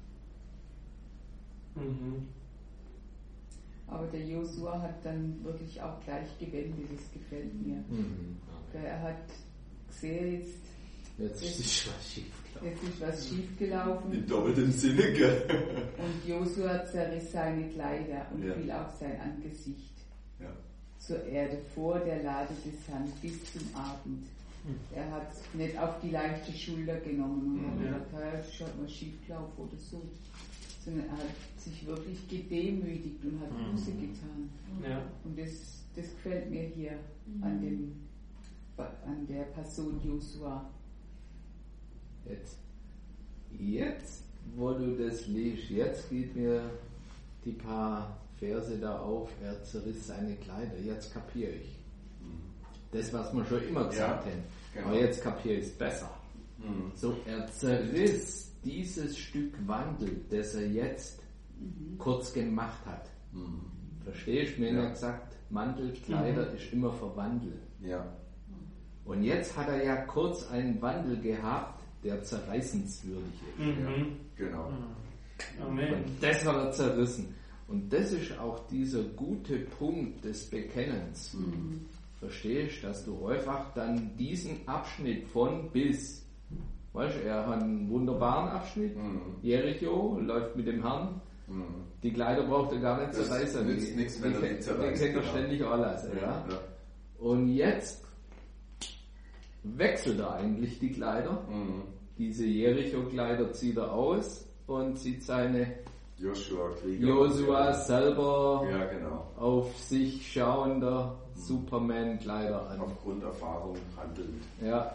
Mhm. Aber der Josua hat dann wirklich auch gleich gewendet, das gefällt mir. Mhm. Okay. Er hat gesehen, jetzt, jetzt, jetzt ist was schiefgelaufen. Jetzt ist was schiefgelaufen. Im doppelten Sinne, gell? Und Josua zerriss seine Kleider und ja. fiel auf sein Angesicht ja. zur Erde vor der Lade des Herrn bis zum Abend. Mhm. Er hat nicht auf die leichte Schulter genommen und mhm. hat gesagt, ja, das ist halt mal schiefgelaufen oder so. Sondern er hat sich wirklich gedemütigt und hat Buße mhm. getan. Ja. Und das, das gefällt mir hier mhm. an, dem, an der Person Josua. Jetzt, jetzt, wo du das liest, jetzt geht mir die paar Verse da auf, er zerriss seine Kleider, jetzt kapiere ich. Das, was wir schon immer gesagt ja, haben, genau. Aber jetzt kapiere ich es besser. Mhm. So, er zerriss dieses Stück Wandel, das er jetzt mhm. kurz gemacht hat. Mhm. Verstehst du? Mir ja. hat gesagt, Mantel, Kleider mhm. ist immer verwandelt. Ja. Und jetzt hat er ja kurz einen Wandel gehabt, der zerreißenswürdig ist. Mhm. Ja, genau. Amen. Und das hat er zerrissen. Und das ist auch dieser gute Punkt des Bekennens. Mhm. Verstehst du, dass du einfach dann diesen Abschnitt von bis, weißt du, er hat einen wunderbaren Abschnitt, mhm. Jericho läuft mit dem Herrn, mhm. die Kleider braucht er gar nicht zerreißen. Das nützt nichts, wenn er die zerreißt. Die kennt er ständig anlassen. Ja, ja. Ja. Und jetzt wechselt er eigentlich die Kleider. Mhm. Diese Jericho-Kleider zieht er aus und zieht seine Joshua, Krieger Joshua selber ja, genau. auf sich schauender mhm. Superman-Kleider an. Auf Grunderfahrung handelnd. Ja.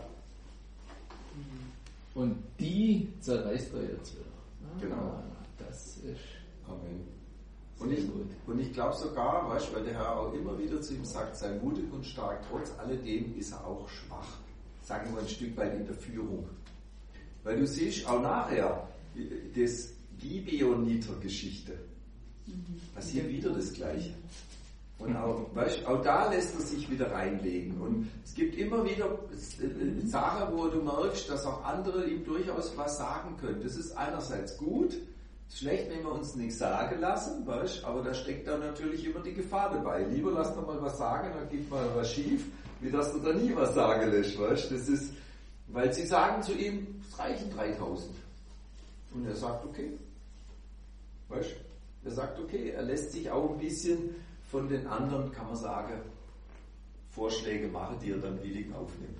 Und die zerreißt er jetzt wieder. Genau. Das ist Amen. Und ich, und ich glaube sogar, weißt du, weil der Herr auch immer wieder zu ihm sagt, sei mutig und stark, trotz alledem ist er auch schwach. Sagen wir ein Stück weit in der Führung. Weil du siehst auch nachher, das Gibeoniter-Geschichte, passiert wieder das Gleiche. Und auch, weißt, auch da lässt er sich wieder reinlegen. Und es gibt immer wieder Sachen, wo du merkst, dass auch andere ihm durchaus was sagen können. Das ist einerseits gut, ist schlecht, wenn wir uns nichts sagen lassen, weißt, aber da steckt dann natürlich immer die Gefahr dabei. Lieber lass doch mal was sagen, dann geht mal was schief, wie dass du da nie was sagen lässt. Weißt. Das ist, weil sie sagen zu ihm, es reichen dreitausend. Und er sagt, okay. Weißt, er sagt, okay, er lässt sich auch ein bisschen von den anderen, kann man sagen, Vorschläge machen, die er dann willig aufnimmt.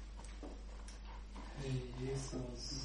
Hey Jesus.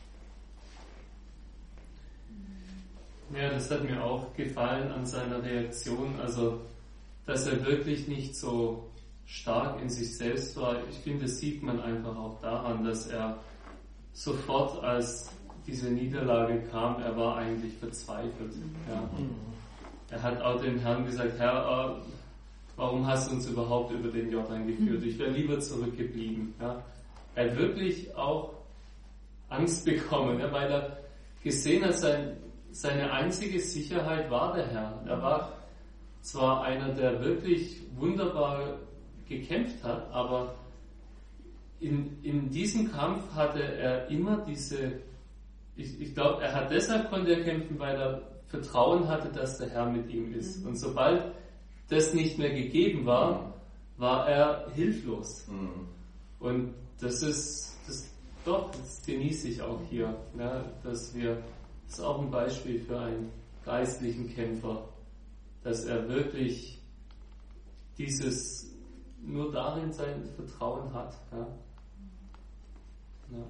Ja, das hat mir auch gefallen an seiner Reaktion, also dass er wirklich nicht so stark in sich selbst war. Ich finde, das sieht man einfach auch daran, dass er sofort, als diese Niederlage kam, er war eigentlich verzweifelt. Ja. Er hat auch dem Herrn gesagt, Herr, warum hast du uns überhaupt über den Jordan geführt? Ich wäre lieber zurückgeblieben. Ja. Er hat wirklich auch Angst bekommen, ja, weil er gesehen hat, sein, seine einzige Sicherheit war der Herr. Er war zwar einer, der wirklich wunderbar gekämpft hat, aber in, in diesem Kampf hatte er immer diese, ich, ich glaube, er hat deshalb konnte er kämpfen, weil er Vertrauen hatte, dass der Herr mit ihm ist. Mhm. Und sobald das nicht mehr gegeben war, war er hilflos. Mhm. Und das ist, das, doch, das genieße ich auch hier, ja, dass wir, das ist auch ein Beispiel für einen geistlichen Kämpfer, dass er wirklich dieses, nur darin sein Vertrauen hat. Ja, ja.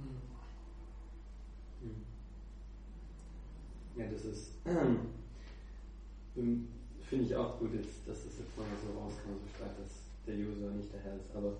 Ja, das ist, ähm, finde ich auch gut, jetzt, dass das jetzt vorher so rauskam, so stark, dass der Josua nicht der Herr ist, aber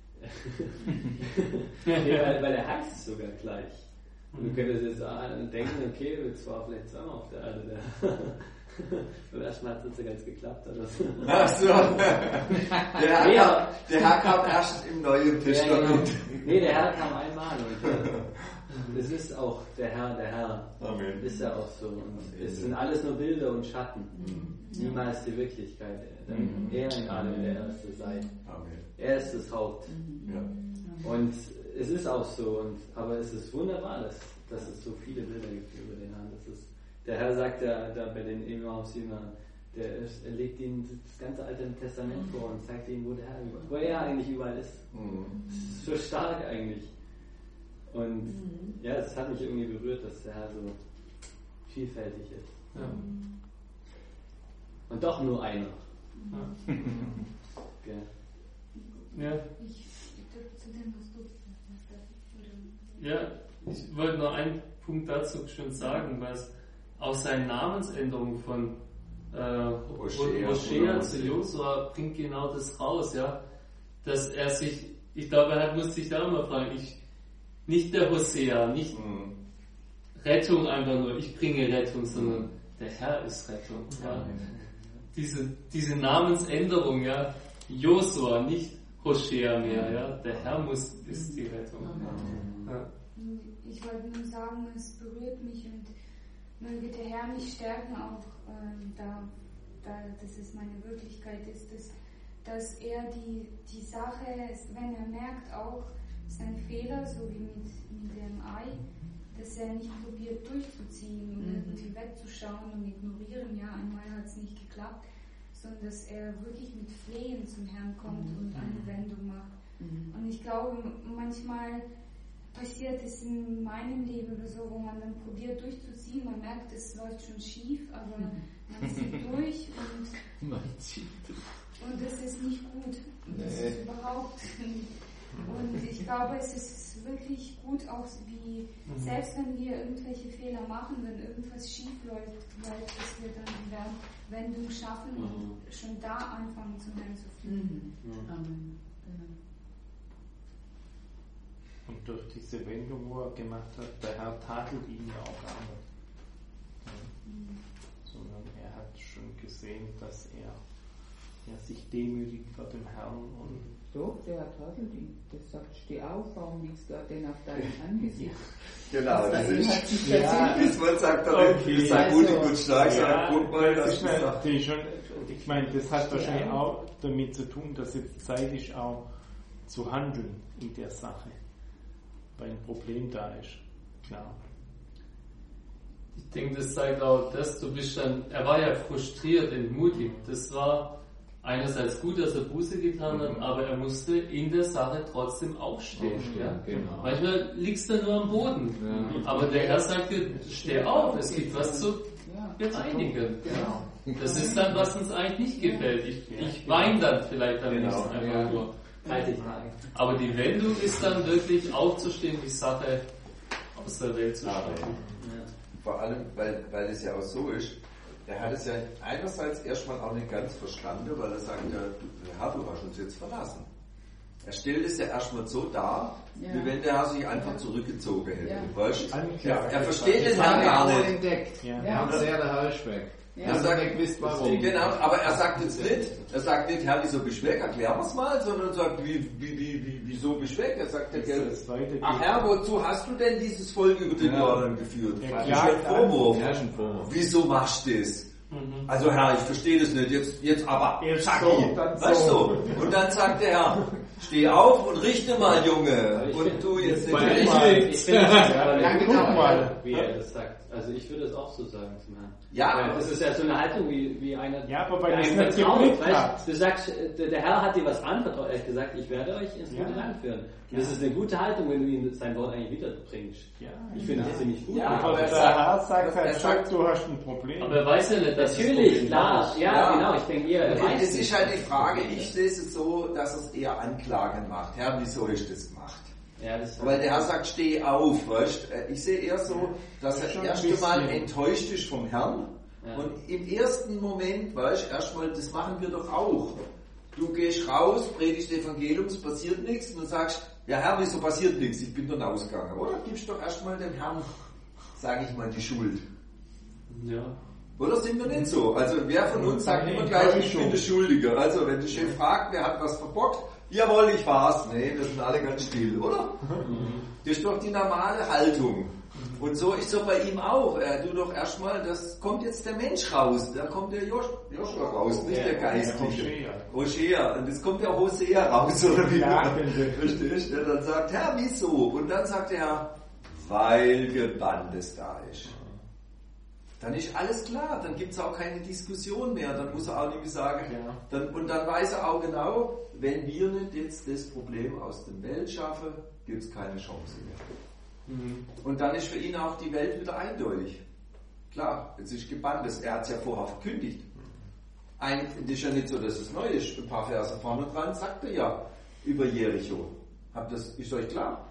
nee, weil, weil er heißt es sogar gleich. Und du könntest jetzt denken, okay, jetzt war vielleicht zweimal auf der Erde der Beim ersten Mal hat es nicht ganz geklappt. Oder so. Ach so. Der Herr, Ja. kam, der Herr kam erst im Neuen Testament. Ja, genau. Nee, der Herr kam einmal. Und es ist auch der Herr, der Herr. Amen. Ist ja auch so. Und es sind alles nur Bilder und Schatten. Mhm. Niemals die Wirklichkeit. Mhm. Er in allem der Erste sei. Amen. Er ist das Haupt. Ja. Und es ist auch so. Und, aber es ist wunderbar, dass, dass es so viele Bilder gibt über den Herrn. Das ist, der Herr sagt ja da bei den Emmaus-Jüngern, der ist, er legt ihnen das ganze Alte Testament vor und zeigt ihnen, wo der Herr überall, wo er eigentlich überall ist. Mhm. Das ist so stark eigentlich. Und Mhm. ja, es hat mich irgendwie berührt, dass der Herr so vielfältig ist. Ja. Und doch nur einer. Ja. Gell? Ja. Ich zu dem, was du gesagt hast. Ja, ich wollte noch einen Punkt dazu schon sagen, was aus seinen Namensänderungen von äh, Hosea Hosea zu Josua bringt genau das raus, ja, dass er sich, ich glaube, er muss sich da immer fragen, ich, nicht der Hosea, nicht Mhm. Rettung einfach nur, ich bringe Rettung, sondern der Herr ist Rettung. Ja. Diese, diese Namensänderung, ja, Josua, nicht Hosea mehr, ja, der Herr muss, ist die Rettung. Ja. Ich wollte nur sagen, es berührt mich und möge der Herr mich stärken, auch ähm, da, da, dass es meine Wirklichkeit ist, dass, dass er die, die Sache, wenn er merkt auch sein Fehler, so wie mit, mit dem Ei, dass er nicht probiert durchzuziehen und Mhm. irgendwie wegzuschauen und ignorieren, ja, einmal hat es nicht geklappt, sondern dass er wirklich mit Flehen zum Herrn kommt Mhm. und eine Wendung macht. Mhm. Und ich glaube, manchmal passiert es in meinem Leben oder so, wo man dann probiert durchzuziehen, man merkt, es läuft schon schief, aber man zieht durch und, Man zieht. und das ist nicht gut. Das Nee. ist überhaupt. Und ich glaube, es ist wirklich gut, auch wie, selbst wenn wir irgendwelche Fehler machen, wenn irgendwas schief läuft, läuft, dass wir dann die Wendung schaffen und schon da anfangen zum Herrn zu fliehen. Mhm. Amen. Genau. Und durch diese Wendung, wo er gemacht hat, der Herr tadelt ihn ja auch gar nicht. Ja. Sondern er hat schon gesehen, dass er, er sich demütigt vor dem Herrn und Doch, der hat tadelt ihn. Der sagt, steh auf, warum liegst du denn auf deinem Angesicht? Genau, das Er hat ist. sich Ja. persönlich- Das Wort sagt er nicht. Okay. Das sagt gut Also- und gut stark, Ja, sagt guck mal, das das ist ist doch. natürlich schon, ich meine, das hat wahrscheinlich auch damit zu tun, dass jetzt Zeit ist, auch zu handeln in der Sache, weil ein Problem da ist. Klar. Ich denke, das zeigt auch das, du bist dann, er war ja frustriert, entmutigt. Das war einerseits gut, dass er Buße getan hat, Mhm. aber er musste in der Sache trotzdem aufstehen. Aufstehen, Ja? genau. Manchmal liegst du nur am Boden. Ja. Aber der Herr sagt dir, steh auf, es gibt was zu Ja. bereinigen. Genau. Das ist dann, was uns eigentlich nicht gefällt. Ich, ich weine dann vielleicht am Genau. liebsten einfach Ja. nur. dreißig Tage. Aber die Wendung ist dann wirklich aufzustehen, die Sache aus der Welt zu Amen. schaffen. Vor allem, weil, weil es ja auch so ist, er hat es ja einerseits erstmal auch nicht ganz verstanden, weil er sagt, ja, du, Herr, du hast uns jetzt verlassen. Er stellt es ja erstmal so dar, Ja. wie wenn der Herr sich einfach Ja. zurückgezogen hätte. Ja. Weißt? Er, Anklage. er versteht den Das Herrn haben wir gar auch nicht. entdeckt. Ja. Ja. Ganz sehr, der Herr ist weg. Ja. Er sagt, ihr wisst warum. Genau, aber er sagt jetzt nicht, er sagt nicht, Herr, wieso bist du weg, erklären wir es mal, sondern sagt, wie, wie, wie, wie, wieso bist du weg? Er sagt, Das gell, ist weitergeht. ach Herr, wozu hast du denn dieses Volk über den Ja. Jordan geführt? Er Das ist klagt ein Vorwurf. Ja, ist ein Vorwurf. Wieso machst du das? Mhm. Also Herr, ich verstehe das nicht, jetzt, jetzt aber, Erst Schacki, so, dann weißt so. du? Und dann sagt der Herr, steh auf und richte mal, Junge. Und du jetzt nicht. Weil Guck ich mal. will- Ich finde es aber Danke, gut, guck mal. wie er das sagt. Also ich würde es auch so sagen zum Herrn. Ja, Weil das ist ja so eine Haltung wie, wie einer, Ja, aber weil der das einem nicht vertraut. geblickt Weißt, hat. du sagst, der, der Herr hat dir was anvertraut. Er hat gesagt, ich werde euch ins gute Ja. Land führen. Und das ist eine gute Haltung, wenn du ihm sein Wort eigentlich wiederbringst. Ja. Ich finde das ziemlich gut. Ja, Aber aber der er sagt- Herr sagt er halt, sagt- du hast ein Problem. Aber er weiß ja nicht, dass das Natürlich, Problem klar. da ist. Ja, Ja. genau. Ich denke eher, er weiß Es ist nicht. halt die Frage, ich sehe es so, dass er es eher anklagend macht. Herr, wieso hast du das gemacht? Ja, das Weil der Herr sagt, steh auf, weißt? Ich sehe eher so, dass Schon er ein erst einmal bisschen. enttäuscht ist vom Herrn. Ja. Und im ersten Moment, weißt du, erstmal, das machen wir doch auch. Du gehst raus, predigst Evangelium, es passiert nichts und du sagst, ja Herr, wieso passiert nichts? Ich bin dann ausgegangen. Oder gibst doch erstmal dem Herrn, sage ich mal, die Schuld. Ja. Oder sind wir nicht so? Also wer von uns sagt immer gleich, ich bin der Schuldige. Also wenn der Chef fragt, wer hat was verbockt? Jawohl, ich war's. Nee, wir sind alle ganz still, oder? Das ist doch die normale Haltung. Und so ist so bei ihm auch. Er tut doch erstmal, das kommt jetzt der Mensch raus. Da kommt der Josh, Joshua raus, nicht der Geistliche. Hosea. Und jetzt kommt der Hosea raus, oder wie? Verstehst du? Dann sagt Herr, wieso? Und dann sagt er, weil Gebandes da ist. Dann ist alles klar, dann gibt es auch keine Diskussion mehr, dann muss er auch nicht mehr sagen, ja. dann, und dann weiß er auch genau, wenn wir nicht jetzt das Problem aus der Welt schaffen, gibt es keine Chance mehr. Mhm. Und dann ist für ihn auch die Welt wieder eindeutig. Klar, es ist Gebandes, er hat es ja vorher verkündigt. Ein, das ist ja nicht so, dass es neu ist, ein paar Verse vorne dran sagt er ja über Jericho. Habt das, ist euch klar?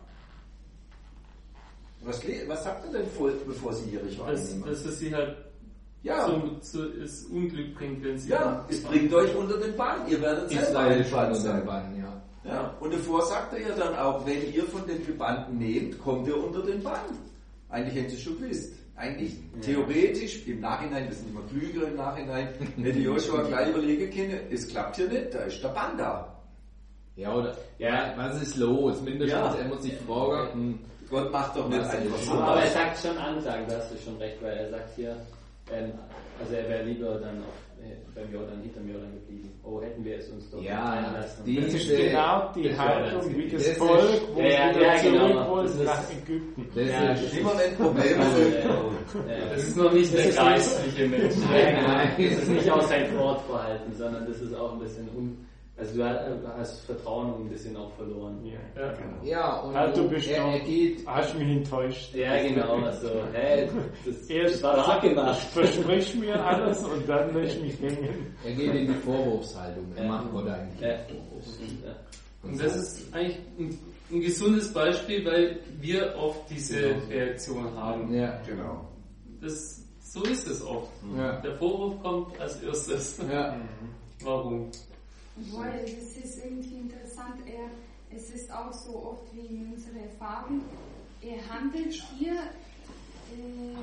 Was, was sagt er denn, vor, bevor sie Jericho einnehmen? Dass es sie halt ja. zu, zu das Unglück bringt, wenn sie... Ja, es bringt euch unter den Bann, ihr werdet selber eingespannt unter den Bann, ja. ja. Und davor sagt er ja dann auch, wenn ihr von den Gebannten nehmt, kommt ihr unter den Bann. Eigentlich hätten sie schon gewusst. Eigentlich ja. theoretisch, im Nachhinein, wir sind immer klüger im Nachhinein, hätte Joshua gleich überlegen können, es klappt hier nicht, da ist der Bann da. Ja, oder ja, was ist los? Mindestens, ja. er muss sich fragen... Gott macht doch nicht einfach so. Aber er sagt schon Ansagen, da hast du schon recht, weil er sagt hier, ähm, also er wäre lieber dann auf, äh, beim Jordan, hinterm Jordan geblieben. Oh, hätten wir es uns doch ja, lassen. Das ist genau die Haltung wie das, das Volk, wo ja, wieder ja, zurück genau. wollen nach Ägypten. Das ja, ist immer ein Problem. Das ist noch nicht der geistliche Mensch. Nein, nein, das ist nicht auch sein Wortverhalten, sondern das ist auch ein bisschen un... Also du hast Vertrauen ein bisschen auch verloren. Ja, ja, genau. ja und halt, du bist er, er geht, hast mich enttäuscht. Ja, genau. Also, hey, das, Erst das war abgemacht. Versprich mir alles und dann lässt mich hängen. Er geht in die Vorwurfshaltung. Er ja. macht Gott eigentlich ja. Vorwurf. Ja. Und das ist eigentlich ein, ein gesundes Beispiel, weil wir oft diese genau. Reaktion haben. Ja, genau. Das, so ist es oft. Ja. Der Vorwurf kommt als erstes. Ja. Warum? Weil es ist irgendwie interessant, er, es ist auch so oft wie in unserer Erfahrung, er handelt hier, äh,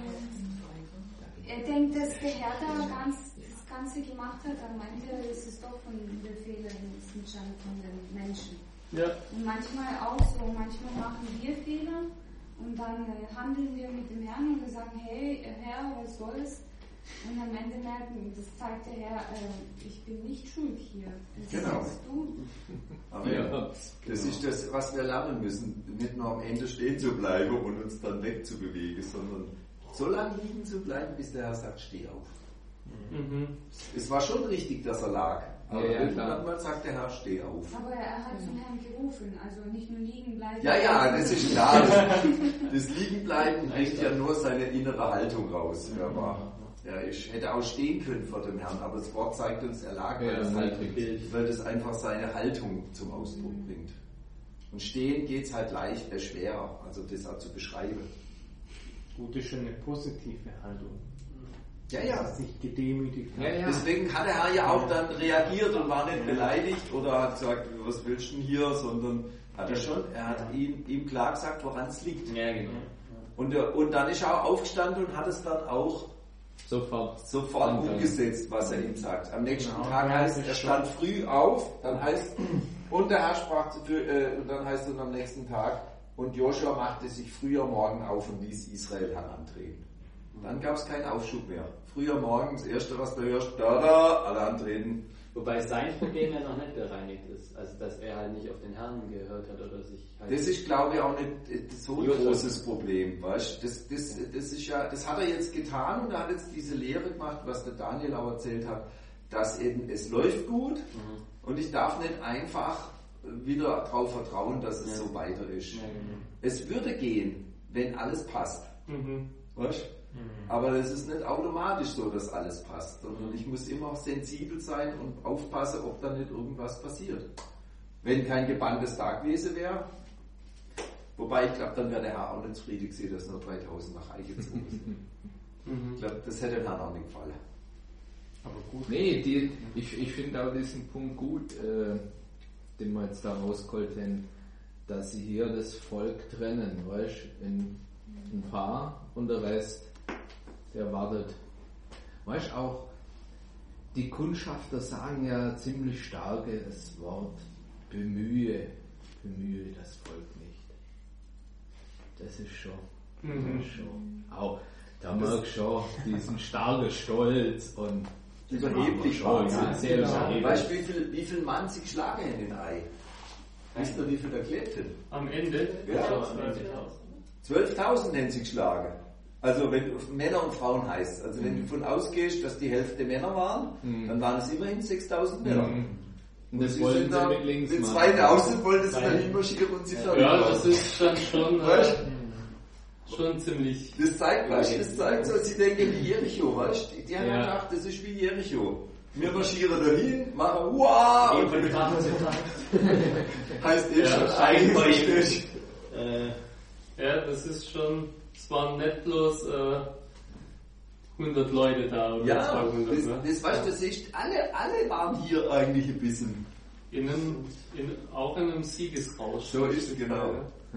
er denkt, dass der Herr da ganz, das Ganze gemacht hat, am Ende ist es doch von der Fehler entstanden von den Menschen. Ja. Und manchmal auch so, manchmal machen wir Fehler und dann äh, handeln wir mit dem Herrn und wir sagen, hey Herr, was soll's? Und am Ende merken, das zeigt der Herr, äh, ich bin nicht schuld hier. Das genau. bist du. Aber ja, das genau. ist das, was wir lernen müssen, nicht nur am Ende stehen zu bleiben und uns dann wegzubewegen, sondern so lange liegen zu bleiben, bis der Herr sagt, steh auf. Mhm. Es war schon richtig, dass er lag. Aber ja, ja, irgendwann mal sagt der Herr, steh auf. Aber er hat zum Herrn gerufen, also nicht nur liegen bleiben. Ja, ja, das ist klar. Das, das Liegenbleiben bringt ja nur seine innere Haltung raus. Ja, war. Ja, ich hätte auch stehen können vor dem Herrn, aber das Wort zeigt uns, er lag, weil, ja, es, halt, weil es einfach seine Haltung zum Ausdruck mhm. bringt. Und stehen geht es halt leicht, äh, schwerer, also das auch zu beschreiben. Gut, ist schon eine positive Haltung. Ja, ja. Dass er sich gedemütigt hat. Ja, ja. Deswegen hat der Herr ja auch dann reagiert und war nicht beleidigt oder hat gesagt, was willst du denn hier, sondern hat er schon, er hat ihm, ihm klar gesagt, woran es liegt. Ja, genau. Und, und dann ist er auch aufgestanden und hat es dann auch Sofort, sofort umgesetzt, was er ihm sagt. Am nächsten genau. Tag heißt, er stand früh auf, dann heißt, und der Herr sprach, äh, und dann heißt es am nächsten Tag, und Joshua machte sich früher Morgen auf und ließ Israel herantreten. Dann gab es keinen Aufschub mehr. Früher Morgen, das Erste, was du hörst, da, da, alle antreten. Wobei sein Problem ja noch nicht bereinigt ist. Also, dass er halt nicht auf den Herrn gehört hat oder sich halt... Das ist, glaube ich, auch nicht so ein großes Problem, weißt du? Das, das, das ist ja, das hat er jetzt getan und er hat jetzt diese Lehre gemacht, was der Daniel auch erzählt hat, dass eben, es läuft gut mhm. und ich darf nicht einfach wieder darauf vertrauen, dass es ja. so weiter ist. Ja, genau. Es würde gehen, wenn alles passt. Mhm. Weißt du? Mhm. Aber es ist nicht automatisch so, dass alles passt, sondern ich muss immer sensibel sein und aufpassen, ob da nicht irgendwas passiert. Wenn kein gebanntes Tagwesen wäre, wobei ich glaube, dann wäre der Herr auch nicht zufrieden gewesen, dass nur dreitausend nach eingezogen sind. Mhm. Ich glaube, das hätte dem Herrn auch nicht gefallen. Aber gut. Nee, die, ich, ich finde auch diesen Punkt gut, äh, den wir jetzt da rausgeholt haben, dass sie hier das Volk trennen, weißt du, in ein paar und der Rest, der wartet. Weißt auch, die Kundschafter sagen ja ziemlich starkes Wort, bemühe, bemühe das Volk nicht. Das ist schon, Mhm. das ist schon auch, da merkst du schon diesen starken Stolz und Überheblich schon, war. ja, sehr Genau. überheblich. Weißt du, wie viel, wie viel Mann sich geschlagen in den Ei? Wisst ihr, wie viel da gelebt hat? Am Ende? Ja. zwölftausend haben sie geschlagen. Also wenn Männer und Frauen heißt, also wenn du davon ausgehst, dass die Hälfte Männer waren, Mhm. dann waren es immerhin sechstausend Männer. Mhm. Und das sie wollten sind sie da, mit links wenn machen. zweitausend wollten sie dann hinmarschieren und sie fertig Ja, machen. das ist dann schon, äh, Weißt schon ziemlich. Das zeigt, weißt, das zeigt so, sie denken wie Jericho, weißt die, die haben Ja. gedacht, das ist wie Jericho. Wir marschieren dahin, machen wow! Und heißt eh Ja, schon eigentlich. eigentlich. Äh, Ja, das ist schon, es waren nicht bloß äh, hundert Leute da oder Ja, zweihundert. das, Ne? das weißt du, das ist, alle, alle waren hier eigentlich ein bisschen. In einem, in, auch in einem Siegesrausch. So ist es, genau.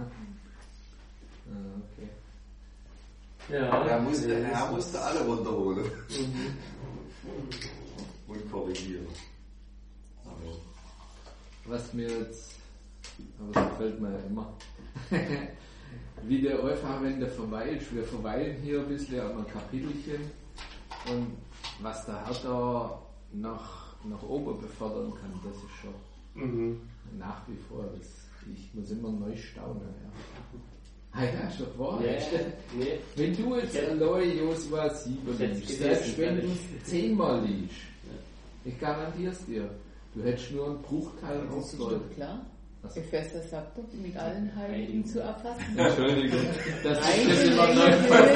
Ah, okay. Ja, Er musste, er musste alle runterholen Mhm. und korrigieren. Amen. Was mir jetzt, aber das gefällt mir ja immer, wie der Euphra, wenn der verweilt, wir verweilen hier ein bisschen an einem Kapitelchen und was der Herr da nach, nach oben befördern kann, das ist schon Mhm. nach wie vor, das, ich muss immer neu staunen. Ja. Ah ja, schon wahr. ja, nee. Wenn du jetzt allein Josua sieben liest, Jetzt selbst gelesen, wenn du ehrlich. es zehnmal liest, ich garantiere es dir, du hättest nur einen Bruchteil Das ist rausgeholt. doch klar. Was? Epheser sagt doch, mit allen Heiligen zu erfassen. Entschuldigung, das ist Eine das immer Länge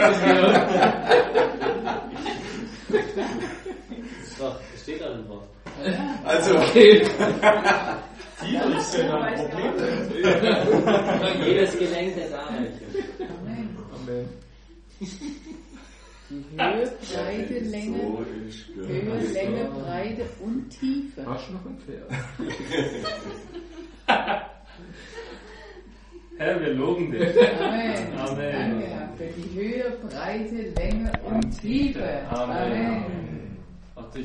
Das war- das steht da einfach. Also, okay. Titel ist ja ein Problem. Jedes Gelenk der Darreichung. Amen. Amen. Die Höhe, Breite, Länge, so ist gut. Höhe, Länge, Breite und Tiefe. Hast du noch ein Pferd? Herr, wir loben dich. Amen. Amen. Danke, Herr, für die Höhe, Breite, Länge und Tiefe. Amen. Amen.